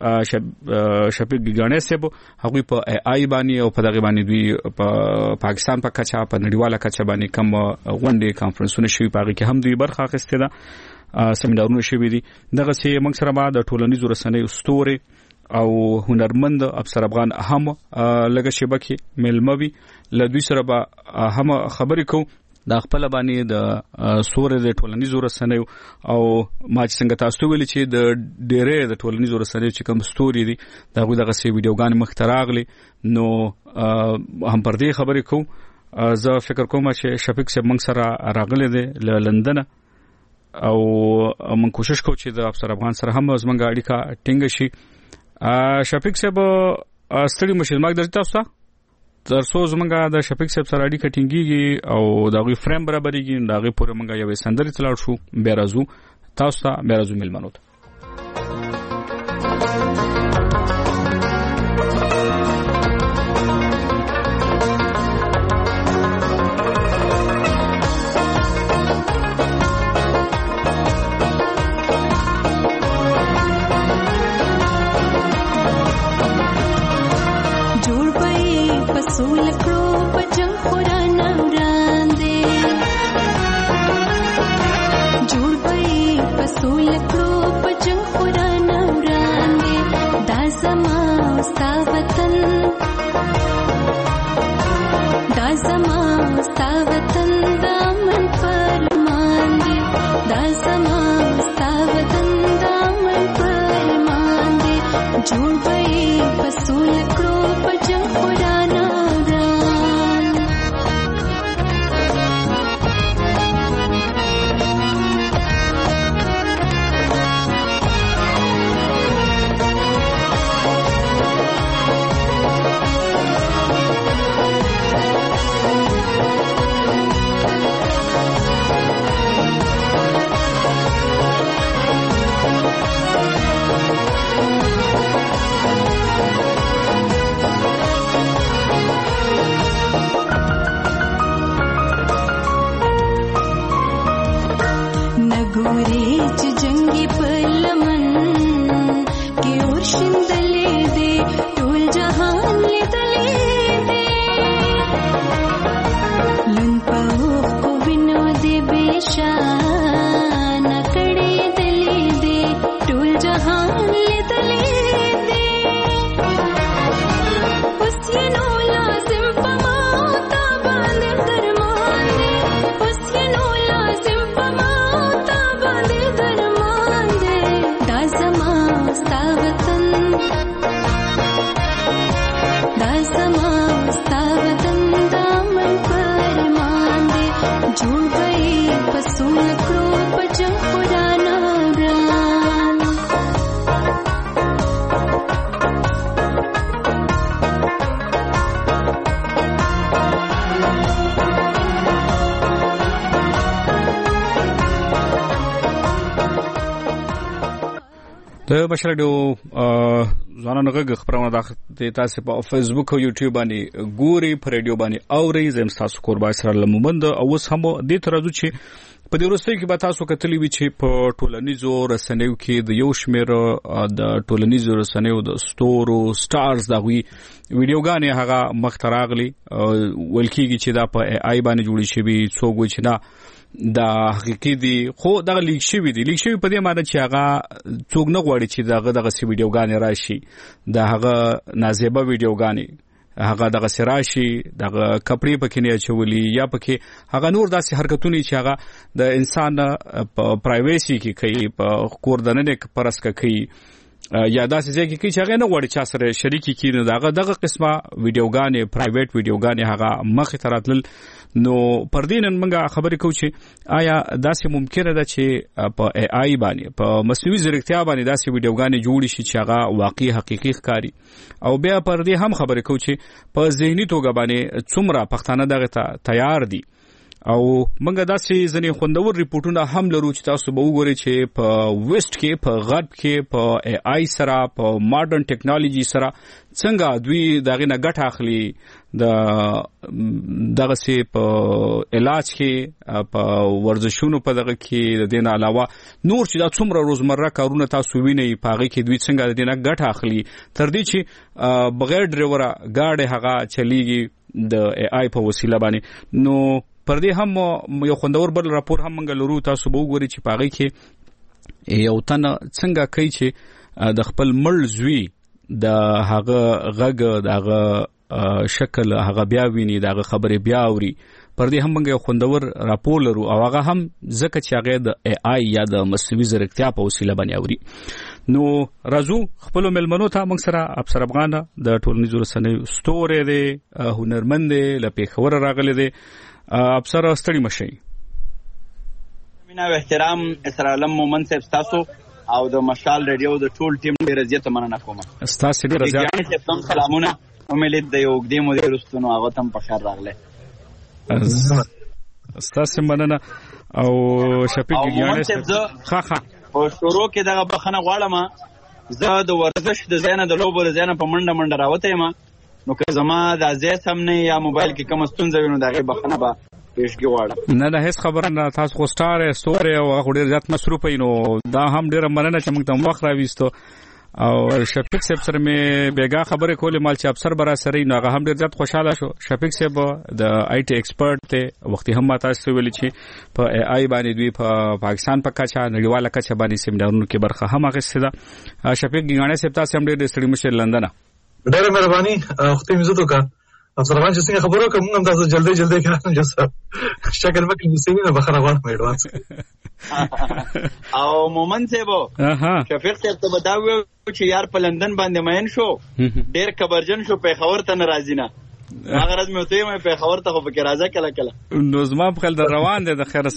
S6: شفیق ګاڼه سیب هغه په ای آی باندې او په دغه باندې دوی په پاکستان په کچا په نړیواله کچا باندې کوم غونډې کانفرنسونه شوي پاره کې هم دوی برخه اخیسته ده سیمینارونه شوي دي دغه سي موږ سره ما د ټولنیزو رسنیو ستوري او هنرمند افسر افغان هم لګه شبکه ملموي لدوی سره به هم خبرې کو د خپل باندې د سورې د ټولنیزو رسنیو او ما چې څنګه تاسو ویل چې د ډېرې د ټولنیزو رسنیو چې کوم ستوري دي دغه سی ویډیوګان مختراغلي نو هم پر دې خبرې کوم زه فکر کوم چې شفیق صاحب موږ سره راغلي دي له لندن او موږ کوشش کوو چې د افسر افغان سره هم زموږ اړیکه ټینګ شي شفیق صاحب ستړي مشه مګ درته تاسو ترڅو زمونږه د شفیق صاحب سره اړیکه ټینګیږي او دغه فریم برابرېږي دغه پورې مونږه یو سندري تلاړ شو بیرازو تاسو ته بیرازو ملمنو د بشر ډیو ځوانانو غږ خبرونه د تاسو په فیسبوک او یوټیوب باندې ګوري په ریډیو باندې اوري زم تاسو قربا سره لمومند او اوس هم د ترازو چې په دې وروستي کې به تاسو کتلی وی چې په ټولنیزو رسنیو کې د یو شمېر د ټولنیزو رسنیو د ستورو سټارز دغوی ویډیوګانې هغه مختراغلی ولکېږي چې دا په آی باندې جوړی شوی څوک و چې نه دا حقیقي دي خو دغه لیک شوی په دې معنی چې هغه څوک نه غواړي چې دغه سی ویډیوګانې راشي د هغه نازیبه ویډیوګانې هغه دغه سراشي دغه کپړې پکې نه چولي یا پکې هغه نور داسې حرکتونه چې هغه د انسان په پرایویسي کې کوي په کور دننه پرس کوي یا داسې ځای کې چې هغه نه غواړي چې سره شریکي کړي دغه قسمه ویډیوګانې پرایویټ ویډیوګانې هغه مخې ته راتلل نو پردینن منګه خبرې کوو چې آیا داسې ممکنه ده چې په ای آی باندې په مصنوعي ځیرکتیا باندې داسې ویډیوګانې جوړ شي چې هغه واقعي حقيقي ښکاري او بیا پردې هم خبرې کوو چې په ذهني توګه باندې څومره پښتانه دغه تیار دي او منګه داسې ځنې خوندور ریپورتونه هم لرو چې تاسو به وګورئ چې په ویسټ کې په غرب کې په ای آی سره په ماډرن ټیکنالوژي سره څنګه دوی دغه نه ګټه اخلي دغه سي په علاج کې په ورزشونو په دغه کې د دین علاوه نور چې دا څومره روزمره کارونه تاسو وینئ په هغه کې دوی څنګه د دین ګټه اخلي تر دې چې بغیر ډرایور گاډي هغه چلیږي د ای آی په وسیله باندې نو پر دې هم یو خوندور بل راپور هم منګه لرو تاسو به وګورئ چې پاغي کې یو تن څنګه کوي چې د خپل مړ زوی د هغه غږ دغه شکل هغه بیا ویني دغه خبره بیا اوري پر دې هم منګه یو خوندور راپور لرو او هغه هم ځکه چې هغه د ای آی یا د مصنوعي ځیرکتیا په وسیله باندې اوري نو راځو خپل ملمنو ته موږ سره افسر افغان د ټولنیزو رسنیو ستوري دی هنرمند دی لپاره خبر راغلی دی افسر ستړي مشي
S15: مینا او احترام اسرائیل مومن صاحب تاسو او د مشال ریډیو د ټول ټیم ډیر عزت مننه کوم
S6: تاسو ډیر عزت
S15: سلامونه امید د یو دې مدیر رستنو هغه تم په خیر راغله
S6: تاسو مننه او شفیق ګیانه ښه
S15: په شروع کې دغه بخنه غواړم زه د ورزش د زینه د لوبو د زینه په منډه راوته یم نو که زما د ازیت هم نه یا موبایل کې کوم ستونزه وینم دغه بخنه به پیشګی واړه
S6: نه هیڅ خبره نه تاسو خو ستوري او هغه ډیر ځات مصروف نو دا هم ډیر مننه چې موږ ته وخت راويستو او شفیق صاحب سره مې بیګا خبره کولې مال چې افسر برا سره نو هغه هم ډیر ځات خوشاله شو شفیق صاحب د آی ټی ایکسپرت ته وختي هم تاسو ویل چې په ای آی باندې دوی په پاکستان په کچا نړیواله کچا باندې سیمینارونو کې برخه هم اخیسته ده شفیق ګیانه صاحب تاسو هم ډیر ستړي مشه لندن
S16: ډېر مهرباني وخت یې عزت وکړه افسر خان چې څنګه خبرو کوم هم تاسو جلدی کړم جس شکر وکړم چې سیمه بخره غواړم ایډوانس
S15: او مومن صاحب شفیق صاحب ته بداوي چې یار په لندن باندې مین شو ډېر خبرجن شو په خبر ته ناراضی نه هغه راز مې وته مې په خبر ته خو په راځه کله
S6: نو زما په خل روان دي د خیر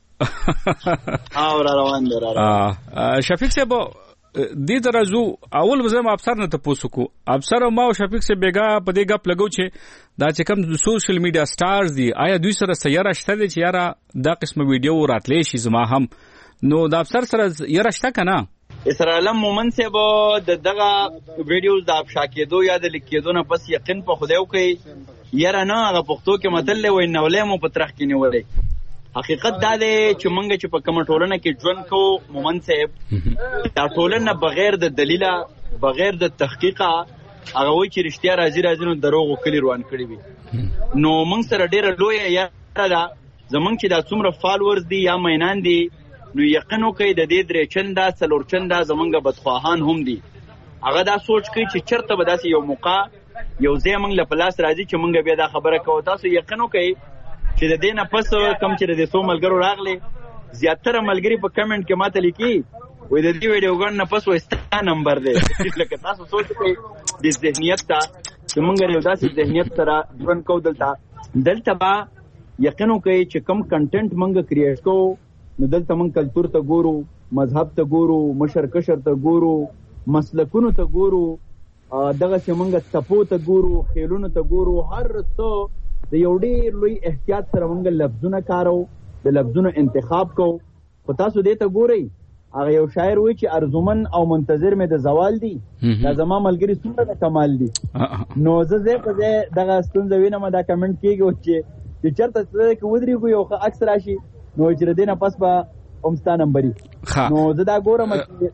S6: سره
S15: او روان دي
S6: شفیق صاحب دې درازو اول وزم افسر نه تاسو کو افسر ما او شفیق سے بیگا په دې غپ لګو چې دا چې کوم د سوشل میډیا سټارز دي آیا دوی سره سیاره شته دي چې یاره دا قسمه ویډیو راتلې شي زما هم نو د افسر سره یاره شته کنه
S15: اسرائیل مومن صاحب د دغه ویډیوز د افشا کېدو یا د لیکېدو نه پس یقین په خدای وکي یاره نه هغه پښتو کې متل وي نولې مو په ترخ کې نیولې حقیقت دا دی چې موږ چې په کومه ټولنه کې ژوند کوو مومن صاحب دا ټولنه بغیر د دلیله بغیر د تحقیقه هغه وایي چې رښتیا راځي نو دروغ کلی روان کړي وي نو موږ سره ډېره لویه یاره ده زمونږ چې دا څومره فالوورز دي یا مینان دي نو یقین وکړئ د دې 3 چنده 4 چنده زمونږ بدخواهان هم دي هغه دا سوچ کوي چې چرته به داسې یو موقع یو ځای موږ له پلاس راځي چې موږ بیا دا خبره کوو تاسو یقین وکړئ چې د دې نه پس کم چې د 100 ملګرو راغلي زیاتره ملګري په کمنټ کې ماته لیکي وای د دې ویډیوګان نه پس وستا نمبر دی لکه تاسو سوچ کوئ د ذهنیت ته چې موږ یو داسې ذهنیت سره ژوند کوو دلته به یقین وکړئ چې کم کنټینټ موږ کریټ کوو نو دلته موږ کلچر ته ګورو مذهب ته ګورو مشر کشر ته ګورو مسلکونو ته ګورو دغه چې موږ تپو ته ګورو خیلونو ته ګورو هر څه د یو ډېر لوی احتیاط سره موږ لفظونه کارو د لفظونو انتخاب کوو خو تاسو دې ته ګورئ هغه یو شاعر وایي چې ارزومن او منتظر مې د زوال دي دا زما ملګري څومره د کمال دي نو زه ځای په ځای دغه ستونزه وینم دا کمنټ کېږي چې چېرته څه کې ودرېږو یو ښه عکس راشي نو چې د دې نه پس به همستا نمبري نو زه دا ګورم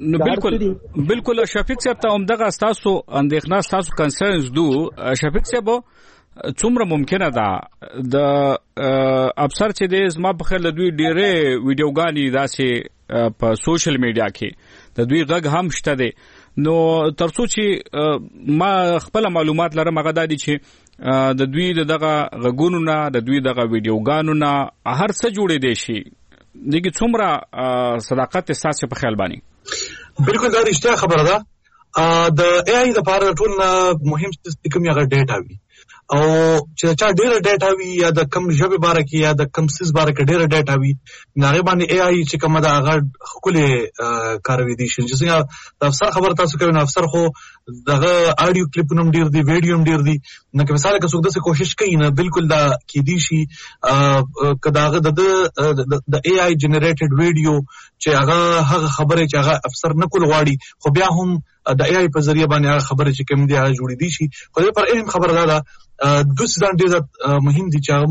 S6: نو بالکل شفیق صاحب ته همدغه ستاسو اندېښنه ستاسو کنسرنز دو شفیق صاحب څومره ممکنه ده د افسر چې د زما په خیال دوی ډېرې ویډیوګانې داسې په سوشل میډیا کې د دوی غږ هم شته دی نو ترڅو چې ما خپل معلومات لرم هغه دا دي چې د دوی دغه غږونو نه د دوی دغه ویډیوګانو نه هر څه جوړې دي شي دغه څومره صداقت احساس په خیال باندې
S16: بالکل دا رښتیا خبره ده د اي اي د لپاره ټول مهم څه کوم یو ډیټا وي او چې چا ډېر ډیټا وي یا د کم ژبې باره کې یا د کم سیس باره کې ډېر ډیټا وي هغه باندې اي اي چې کومه ده هغه خپل کاروي دي چې څنګه د افسر خبر تاسو کوي نو افسر خو دغه اډیو کلیپونه هم ډېر دي ویډیو هم ډېر دي نو که مثال کې څوک داسې کوشش کوي نه بالکل دا کې دي شي کداغه د اي اي جنریټډ ویډیو چې هغه خبره چې هغه افسر نه کول غواړي خو بیا هم د اي اي په ذریعہ باندې هغه خبره چې کوم دی هغه جوړې دي شي خو پر اهم خبره ده دوه ځان ډېر مهم دي چې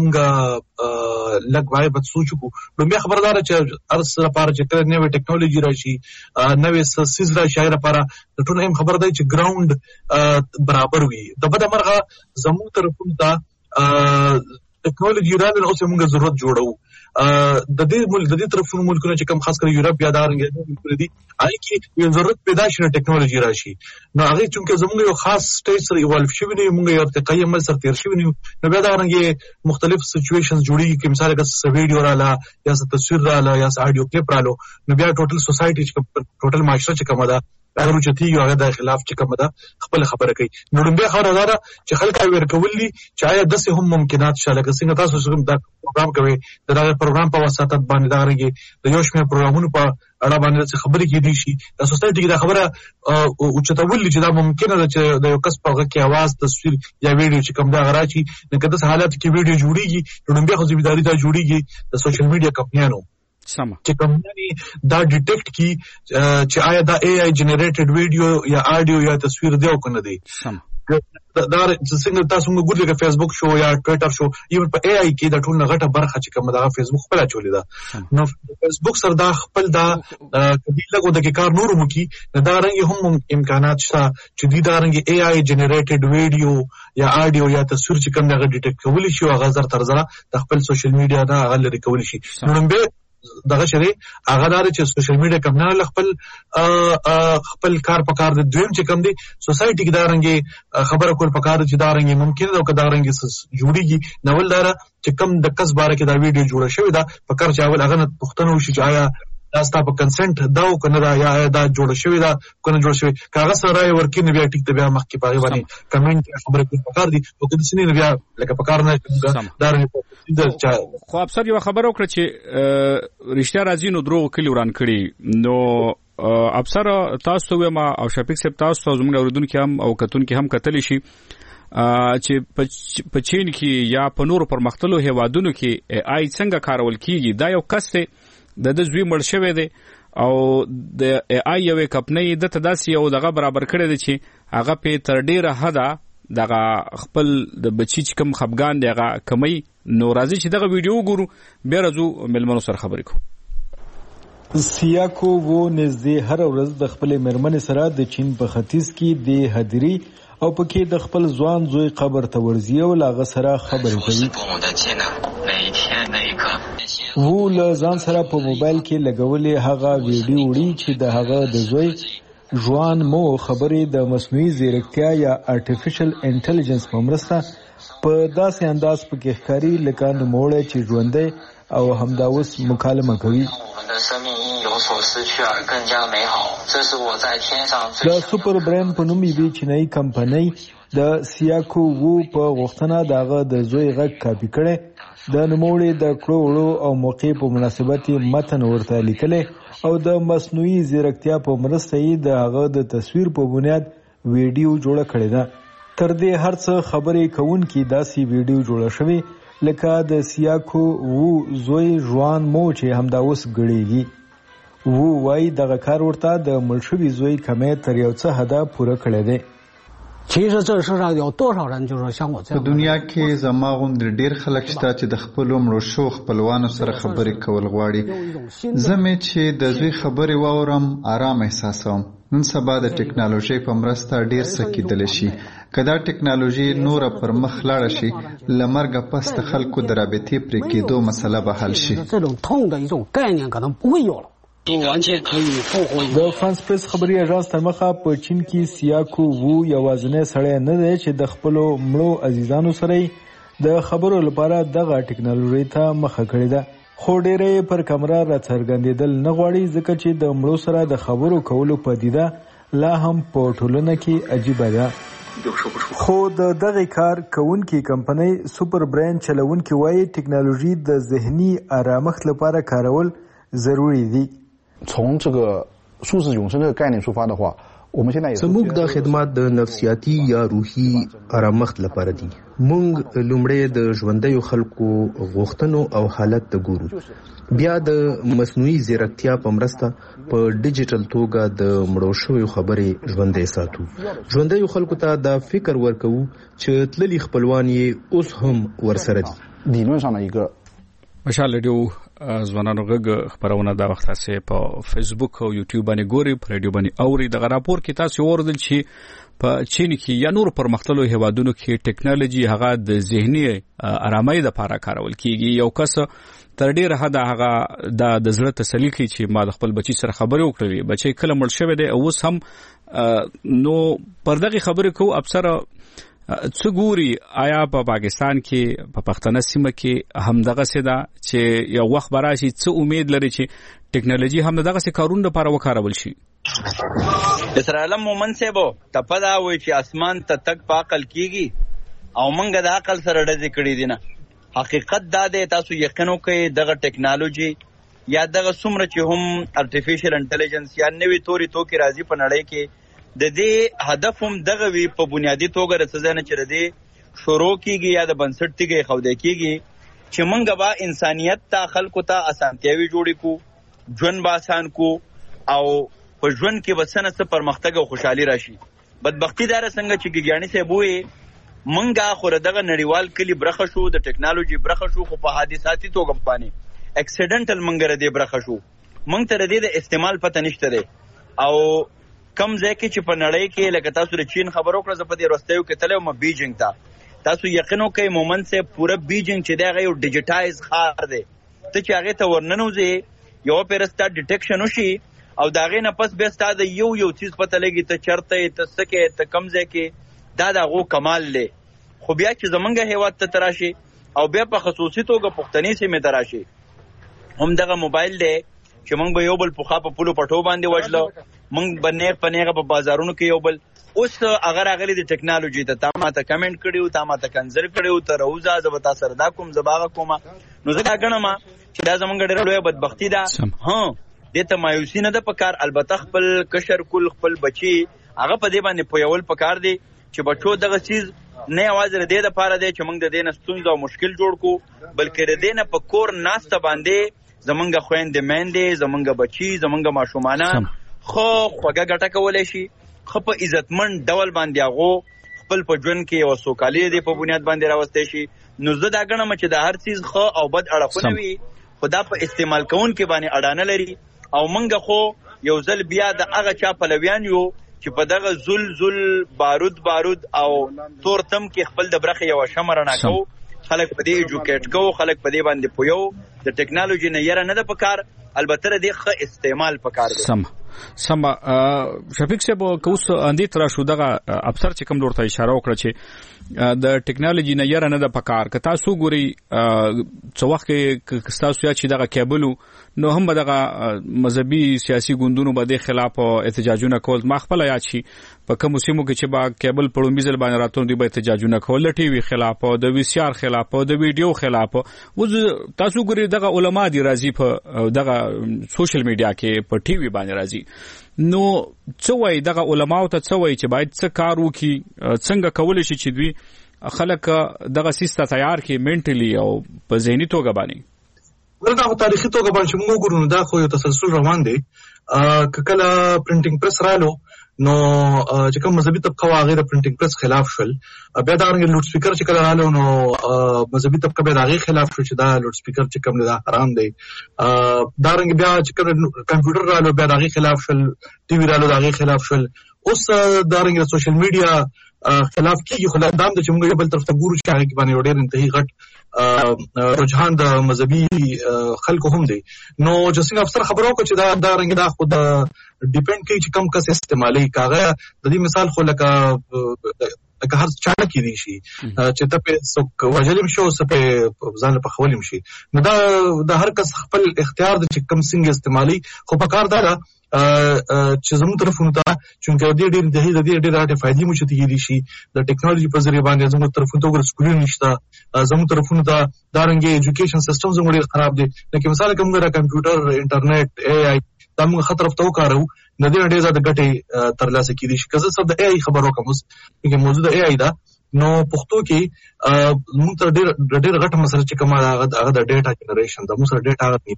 S16: موږ لږ وای په سوچو کو نو بیا خبردار چې ارس لپاره چې کله نوې ټیکنالوژي راشي نوې سیز راشي لپاره د ټول اهم خبره ده چې ګراوند برابر وي د بده مرغه زموږ طرفونو ته ټیکنالوژي راغله اوس موږ ضرورت جوړو د دې طرفونو ملکونه چې کم خاص کر یورپ یا دارنګ ملکونه دي هغه کې یو ضرورت پیدا شي ټیکنالوژي راشي نو هغه چې زموږ یو خاص سټیج سره ایوالو شوی دی موږ یو ارتقایي عمل سره تیر شوی نو بیا دارنګ مختلف سچويشنز جوړیږي چې مثال کې ویډیو رااله یا تصویر رااله یا اډیو کلیپ رااله نو بیا ټوټل سوسایټي چې ټوټل معاشره چې کومه ده هغه چې یو هغه د خلاف چې کومه ده خپل خبره کوي نو بیا خبره ده چې خلک اویر کولي چې آیا داسې هم ممکنات شاله کې څنګه تاسو څنګه دا پروګرام کوي دا پروګرام په واسطه باندې دا رنګي د یو شمېر پروګرامونو په اړه باندې خبرې کېدي شي د سوسایټي کې دا خبره او چې تول چې دا ممکنه ده چې د یو کس په غږ کې आवाज تصویر یا ویډیو چې کوم دا غراچی نو کله څه حالت کې ویډیو جوړیږي نو بیا خو ځمېداري دا جوړیږي د سوشل میډیا کمپنیانو چې کمپنی دا ډیټیکټ کی چې آیا دا اي اي جنریټډ ویډیو یا اډیو یا تصویر دی او کنه دی دا څنګه تاسو موږ ګورئ چې فیسبوک شو یا ټوئیټر شو ایون په اي اي کې دا ټول غټه برخه چې کومه دا فیسبوک خپل چولې ده نو فیسبوک سره دا خپل دا کبي لګو د کار نور مو کی دا رنګ هم امکانات شته چې دا رنګ اي اي جنریټډ ویډیو یا اډیو یا تصویر چې کوم دا ډیټیکټ کولی شي او غزر تر زره د خپل سوشل میډیا دا غل ریکول شي نو به دغه شری هغه دار چې سوشل میډیا کمنه خپل کار په کار د دویم چې کم دی سوسایټي کې دا رنګي خبره کول په کار چې دا رنګي ممکن ده او که دا رنګي جوړیږي نو ول دار چې کم د کس باره کې دا ویډیو جوړه شوی دا په کار چې اول هغه نه پښتنه وشي چې آیا دا ستاسو په کنسنت دا او کنه دا یا دا جوړ شوی دا کنه جوړ شوی کاغذ سره ورکې نه بیا ټیک ته بیا مخ کې پاغي باندې کمنټ خبره کوي په کار دي او کله سینې بیا لکه په کار نه دا
S6: خو افسر یو خبر وکړه چې رښتیا راځي نو دروغ کلی وران کړي نو افسر تاسو وما او شفیق صاحب تاسو زموږ اوردونکو هم او کتونکو هم کتلی شي چې په چین کې یا په نورو پرمختللو هیوادونو کې آی څنګه کارول کیږي دا یو کس د زوی مړ شوی دی او د آی یو کمپنۍ د تداسي او دغه برابر کړی دی چې هغه په تر ډیره حدا دغه خپل د بچی چې کم خفغان دی هغه کمی نو راځي چې دغه ویډیو وګورو بیا راځو ملمنو سره خبرې کوو.
S17: سیاکو وو نږدې هر ورځ د خپل میرمن سره د چین په ختیځ کې د هدیری او پکې د خپل ځوان زوی قبر ته ورځي او لاغه سره خبرې کوي. وو له ځان سره په موبایل کې لګولې هغه ویډیو وړي چې د هغه د زوی ژوند مو خبرې د مصنوعي ځیرکتیا یا آرټیفیشل انټيليجنس په مرسته په داسې انداز پکې ښکاري لکه نوموړی چې ژوندی او همدا اوس مکالمه کوي. د سوپر برین په نوم یوې چینایي کمپنۍ د سیاکو وو په غوښتنه دغه د زوی غږ کاپي کړی. د نوموړي د کړو وړو او موقع په مناسبت متن ورته لیکلی او د مصنوعي ځیرکتیا په مرسته یې د هغه د تصویر په بنیاد ویډیو جوړه کړې ده. تر دې هر څه خبرې کوونکي داسې ویډیو جوړه شوې لکه د سیاکو وو زوی ژوان مو چې همدا اوس ګړېږي. وو وایي دغه کار ورته د مړ شوي زوی کمی تر یو څه حده پوره کړی دی.
S18: په دنیا کې زما غوندې ډېر خلک شته چې د خپلو مړو شو خپلوانو سره خبرې کول غواړي. زه مې چې د زوی خبرې واورم آرام احساسوم. نن سبا د ټکنالوژۍ په مرسته ډېر څه کیدلی شي. که دا ټکنالوژي نوره پر مخ لاړه شي له مرګه پس د خلکو د رابطې پرې کېدو مسله به حل شي. د
S17: فرانس پریس خبري اژانس تر مخه په چین کې سیاکو وو یوازینی سړی نه دی چې د خپلو مړو عزیزانو سره د خبرو لپاره دغه ټکنالوژي ته مخه کړې ده. خو ډېری پر کمره راڅرګندېدل نه غواړي ځکه چې د مړو سره د خبرو کولو پدیده لا هم په ټولنه کې عجیبه ده. خو د دغه کار کوونکي کمپنۍ سوپر برین چلوونکي وایي ټکنالوژي د ذهني آرامښت لپاره کارول ضروري دي.
S19: 从这个数字永生这个概念出发的话，我们现在也
S20: زموږ د خدمات د نفسیاتي یا روحي آرامښت لپاره دي. موږ لومړی د ژوندیو خلکو غوښتنو او حالت ته ګورو، بیا د مصنوعي ځیرکتیا په مرسته په ډیجیټل توګه د مړو شویو خبرې ژوندۍ ساتو. ژوندیو خلکو ته دا فکر ورکوو چې تللي خپلوان یې اوس هم ورسره دي.
S19: 理论上的一个
S6: مشال ریډیو ځوانانو غږ خبرونه دا وخت تاسو په فیسبوک او یوټیوب باندې ګوري، په ریډیو باندې اوري. د راپور کې تاسو اوریدل چې په چین کې یا نور پرمختللو هیوادونو کې ټکنالوژي هغه د ذهني آرامۍ لپاره کارول کیږي. یو کس تر ډیره حد هغه د زړه تسلی کوي چې ما د خپل بچی سره خبرې وکړې، بچی کله مړ شوی دی اوس هم نو پر دغه خبرې کو افسر څه ګوري. آیا په پاکستان کې په پښتنه سیمه کې هم دغه څه ده چې یو وخت به راشي څه امید لري چې ټکنالوژي هم دغه څه کارونه لپاره وکارول شي؟
S15: اسرائیل مومن صاحب ته پدا وای چې اسمان ته تک په عقل کیږي او منګه د عقل سره ډزې کړې دي نه. حقیقت دا دی تاسو یقین وکړئ دغه ټکنالوژي یا دغه څومره چې هم آرټیفیشل انټيليجنس یا نوې توري توکي راځي په نړۍ کې د دې هدف هم دغه وی په بنیادی توګه رسېدنه چې د شروع کیږي یا د بنسټ تیږي خوده کیږي چې منګه با انسانيت ته خلکو ته اسانتیاوي جوړې کو، ژوند با آسان کو او په ژوند کې وسنه څه پرمختګ او خوشحالي راشي. بدبختی دار څنګه چې ګیانی صاحب وې منګه خو دغه نړیوال کلی برخه شو، د ټکنالوژي برخه شو، خو په حادثاتي توګه باندې اکسیډنټل منګره دی برخه شو. منګ ته د استعمال پته نشته دی او کم ځای کې چې په نړۍ کې لکه تاسو د چین خبرو کړه زه په دې وروستیو کې تللی وم بیجینګ ته. تاسو یقین وکئ مومن صاحب پوره بیجینګ چې دی هغه یو ډیجیټایز ښار دی. ته چې هغې ته ورننوځې یوه پیره ستا ډیټیکشن وشي او د هغې نه پس بیا ستا د یو څیز پته لګي ته چېرته یې، ته څه کې، ته کم ځای کې. دا د هغو کمال دی. خو بیا چې زمونږ هېواد ته ته راشي او بیا په خصوصي توګه پښتنې سیمې ته راشي هم دغه موبایل دی چې موږ به یو بل پخوا په پولو پټو باندې وژله، موږ به نیغ په نیغه په بازارونو کې یو بل. اوس هغه راغلی د ټکنالوژي ته، تا ما ته کمنټ کړي، تا ما ته کنځر کړي، ته راوځه زه به تا سره دا کوم، زه به هغه کوم. نو زه دا ګڼم چې دا زمونږ ډېره لویه بدبختي ده. دې ته مایوسي نه ده پکار، البته خپل کشر کل خپل بچي هغه په دې باندې پویول پکار دی چې بچو دغه چیز نه یوازې د دې دپاره دی چې موږ د دې نه ستونزه او مشکل جوړ کړو، بلکې د دې نه په کور ناسته باندې زمونږ خویندې میندې، زمونږ بچي، زمونږ ماشومانه خو خوږه ګټه کولی شي، ښه په عزتمند ډول باندې هغو خپل په ژوند کې یو سوکالي دی په بنیاد باندې راوستي شي. نو زه دا ګڼم چې د هر څیز خو او بد اړخونه وي، خدا په استعمال کوونکي باندې اډانه لري. او منګه خو یو ځل بیا د هغه چا پلویان یو چې په دغه زل بارود او تور تم کې خپل د برخه یو شمره نه کو، خلک په دې ایجوکیټ کو، خلک په دې باندې پویو. د ټیکنالوژي نه یره نه د پکار، البته د ښه استعمال پکار دی.
S6: سم شفیق صاحب کوس اندې تر شو دغه افسر چې کوم ډورته اشاره وکړه چې د ټیکنالوژي نه یره نه د پکار که تاسو ګوري څو وخت کې تاسو یا چې دغه کیبل نو هم دغه مذهبي سیاسي ګوندونو باندې خلاف احتجاجونه کول. ما خپل یاد شي په کوم سیمو کې چې با کیبل پړومبي ځل باندې راتون دی به احتجاجونه کول، ټي وي خلاف او د وی سي آر خلاف او د ویډیو خلاف. و تاسو ګوري دغه علما دي راځي په دغه سوشل میډیا کې په ټي وي باندې راځي. نو څه وایي دغه علماو ته، څه وایي چې باید څه کار وکړي، څنګه کولی شي چې دوی خلک دغه سیسته تیار کړي منټلی او په ذهني توګه باندې؟
S16: ورته په تاریخي توګه باندې موږ ګورو دا خو یو تسلسل روان دی. کله پرنټینګ پریس رالو نو چې کوم مذهبي طبقه واغې د پرنټینګ پریس خلاف شول، بیا دا رنګ لوډ سپیکر چې کله رالو نو مذهبي طبقه بیا هغه خلاف شو چې دا لوډ سپیکر چې کوم دا حرام دی. دا رنګ بیا چې کوم کمپیوټر رالو بیا هغه خلاف شول، ټي وي رالو هغه خلاف شول. اوس دا رنګ سوشل میډیا خلاف کیږي. خو دا هم چې موږ بل طرف ته ګورو چې هغه باندې ډېر انتهایی غټ رجحان د مذهبي خلکو هم دی. نو جسنګ افسر خبرو کو چې دا رنګ دا خود ډیپند کوي چې کم کس استعمالي کاغه. د دې مثال خو لکه هر چا کې دي شي چې ته په څوک وجلم شو سپه ځان په خولم شي. نو دا د هر کس خپل اختیار د چې کم څنګه استعمالي. خو په کار دا چې زموږ طرفونو ته چې د دې ډېر راټه فائدې مو چته دي شي د ټیکنالوژي په ذریعہ باندې زموږ طرفونو ته ور سکولونه نشته، زموږ طرفونو ته دا رنګ ایجوکیشن سیستم زموږ ډېر خراب دي. لکه مثال کوم غره کمپیوټر، انټرنیټ، اي اي دا موږ خطر افته وکړو نه دې ډېر زیات ګټه ترلاسه کیدي شي. که زه د اي اي خبرو کوم چې موضوع د اي اي دا نو پښتو کې موږ ته ډېر غټ مسله چې کومه هغه د ډیټا جنریشن د موږ سره ډیټا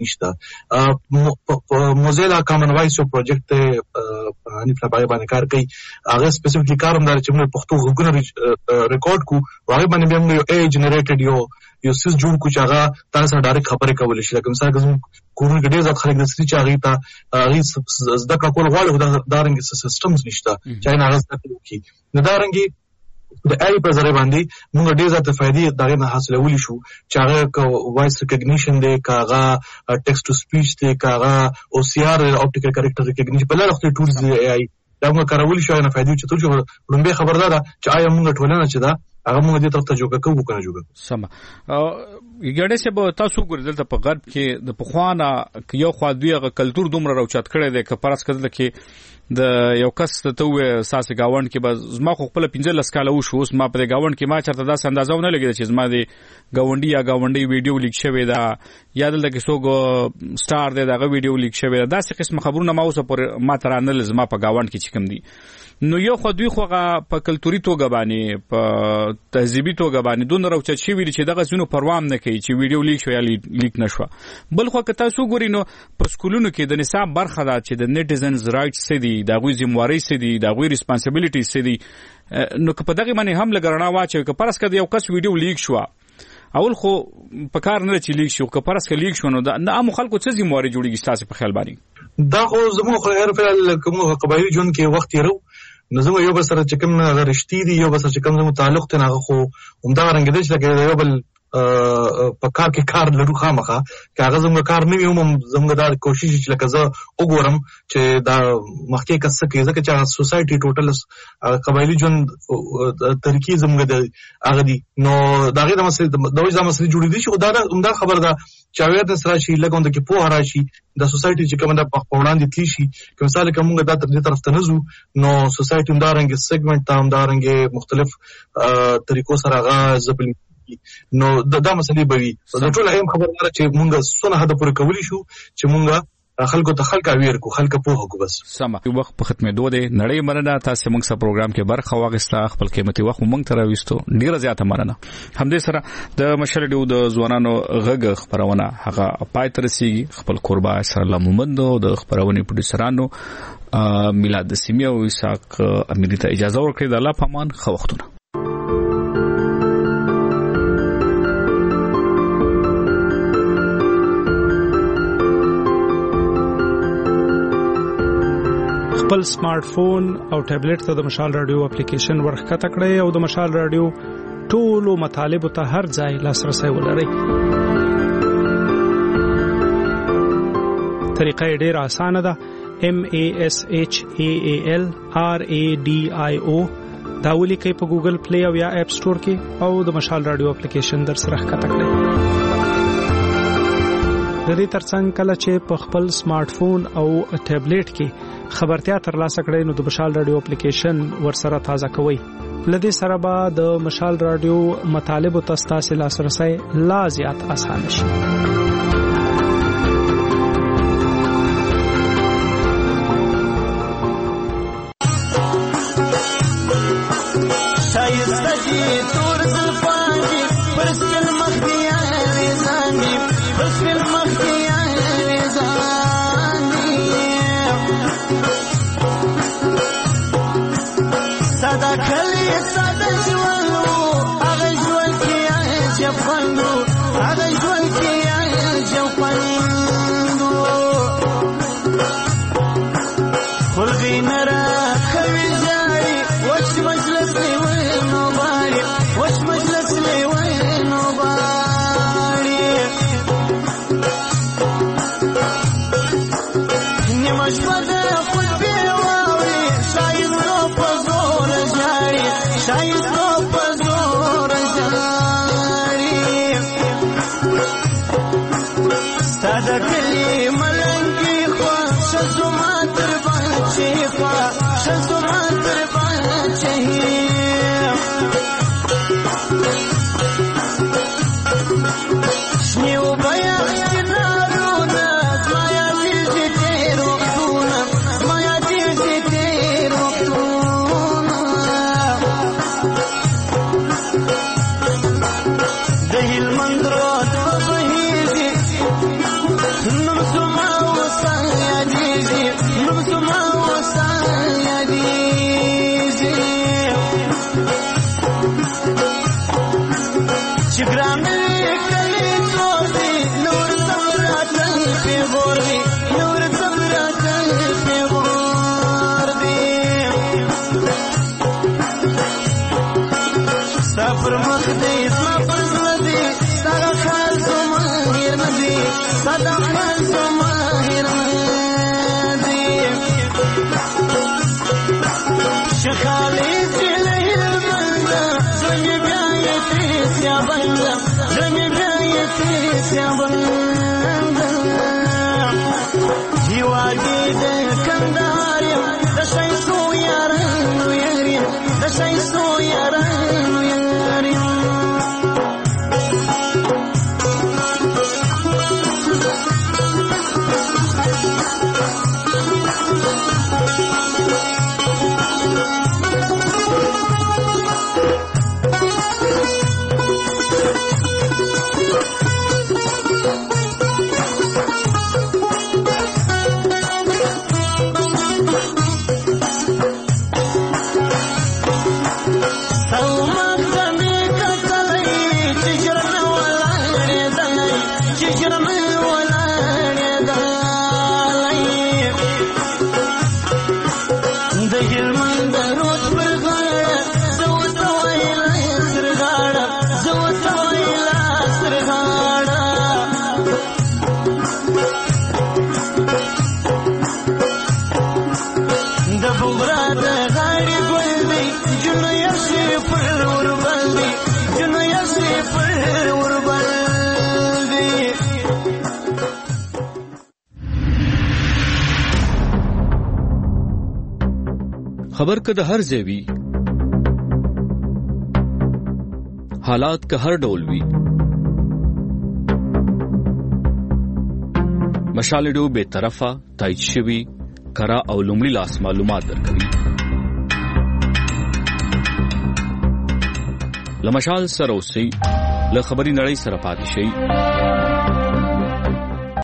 S16: نشته. موزیلا کامن وایس یو پروجیکټ ته ان په باندې کار کوي. هغه سپیسیفیکلی کار هم دا چې موږ پښتو غوږونه ریکارډ کو، هغه باندې موږ اي جنریټډ یو سیس جوړ کو چې هغه تاسو سره ډایرکټ خبرې کولای شي. لکه مثال کوم کورن کې ډېر ځات خلک د سړي چې هغه ته هغه زده کول غواړي دا رنګ سیستمز نشته چې نه هغه زده کوي. نو دا رنګ د اي په ذریعہ باندې موږ ډېر زیات فائدې دغه نه حاصلولی شو چې هغه وایس ریکګنیشن دی، کاغه ټیکسټ ټو سپیچ دی، کاغه او سی آر اپټیکل کریکټر ریکګنیشن په لاره خپل ټولز دی اي دا موږ کارول شو نه فائدې چې ټول لومبه خبردار چې آیا موږ ټولنه چې دا هغه موږ دې طرف ته جوګه کوو کنه جوګه.
S6: سم یګړې سه به تاسو ګورئ دلته په غرب کې د پخوانه یو خوا دوی کلچر دومره راوچات کړي دی که پرس کړل کې د یو کس ته وې ساسي گاوند کې به زما خو خپل 15 کاله وشو. اوس ما په گاوند کې ما چرته داس اندازونه نه لګیږي چې زما د گاونډي یا گاونډي ویډیو لیک شوی دا یا دلته کې څوک سٹار دی دغه ویډیو لیک شوی دا څه قسم خبرونه ما اوس پر ما ترانه لزما په گاوند کې چې کوم دي. نو یو خو دوی خوغه په کلتوري توګه باندې په تهذیبي توګه باندې دون راوچت شي ویل چې دغه زونو پروام نه کوي چې ویډیو لیک شو یا لیک نشو. بل خو که تاسو ګورئ نو په سکولونو کې د نصاب برخه ده چې د نیټیزنز رائټس سدي د غوي ذمہواری سدي د غوي ریسپانسیبিলিټی سدي. نو که په دغه باندې هم لګرنا واچي که پرس کده یو کس ویډیو لیک شو اول خو په کار نه چې لیک شو که پرس که لیک شو نو د عام خلکو څه ذمہواری جوړیږي تاسو په خیال باندې؟
S16: دا خو زموږ خو هر فعل کوم قبایلی جون کې وخت یې نو زموږ یو بل سره چې کوم رښتې دي یو بل سره چې کوم زموږ تعلق ته هغه خو همدا رنګ دی چې یو بل په کار کې کار لرو خامخه کاغذ موږ کار نه ویوم زموږ دا کوشش چې لکه زه وګورم چې دا مخکې کس کې ځکه چې سوسايټي ټوټل قبایلی جون طریقې زموږ د هغه دي. نو داغه د مسلې د مسلې جوړې دي چې دا خبر ده چې اویرنس راشي لګوند کې په راشي د سوسايټي چې کوم د پخوړاندې تلی شي کوم مثال کوم د دې طرف ته نزو نو سوسايټي هم دا رنګ سیګمنټ هم دا رنګ مختلف طریقو سره غاځبل نو دا مسلې بوي. د ټول اهم خبره چې مونږ سونه هدا پر کولی شو چې مونږ خلکو ته خلک اویر کو خلک په هغه بس
S6: سم وخت په ختمه دوه دی نړۍ مننه تاسو موږ سره پروګرام کې برخه واغسته خپل قیمتي وخت موږ ته راوستو ډیره زیاته مننه. همدې سره د مشر د ځوانانو غږ خبرونه هغه پای تر رسیدي. خپل قربا سره لمومند د خبرونه پروډوسرانو میلاد سیمه او اسحاق امیر ته اجازه ورکړي. د الله پامان خو وختونه
S21: خپل سمارټ فون او ټابلیټ ته د مشال رادیو اپلیکیشن ورخکته کړئ او د مشال رادیو ټولو مطالبه ته هر ځای لاسرسي ولرئ. طریقه ډیره اسانه ده. MASHALRADIO دا ولیکئ په ګوګل پلی او یا اپ سٹور کې او د مشال رادیو اپلیکیشن در سره ښکته کړئ. د دې ترڅنګ کله چې په خپل سمارټ فون او ټابلیټ کې خبرتیا ترلاسه کړئ نو د مشال رادیو اپلیکیشن ورسره تازه کوئ. لدې سره به د مشال رادیو مطالبه تاسو لاسرسي لا زیات آسان شي.
S6: خبر که د هر ځای وي، حالات که هر ډول وي، مشال رادیو به طرفه تایید شوی کرا او لومړي لاس معلومات درکوي. لمشال سره اوسئ، له خبري نړۍ سره پاتې شئ.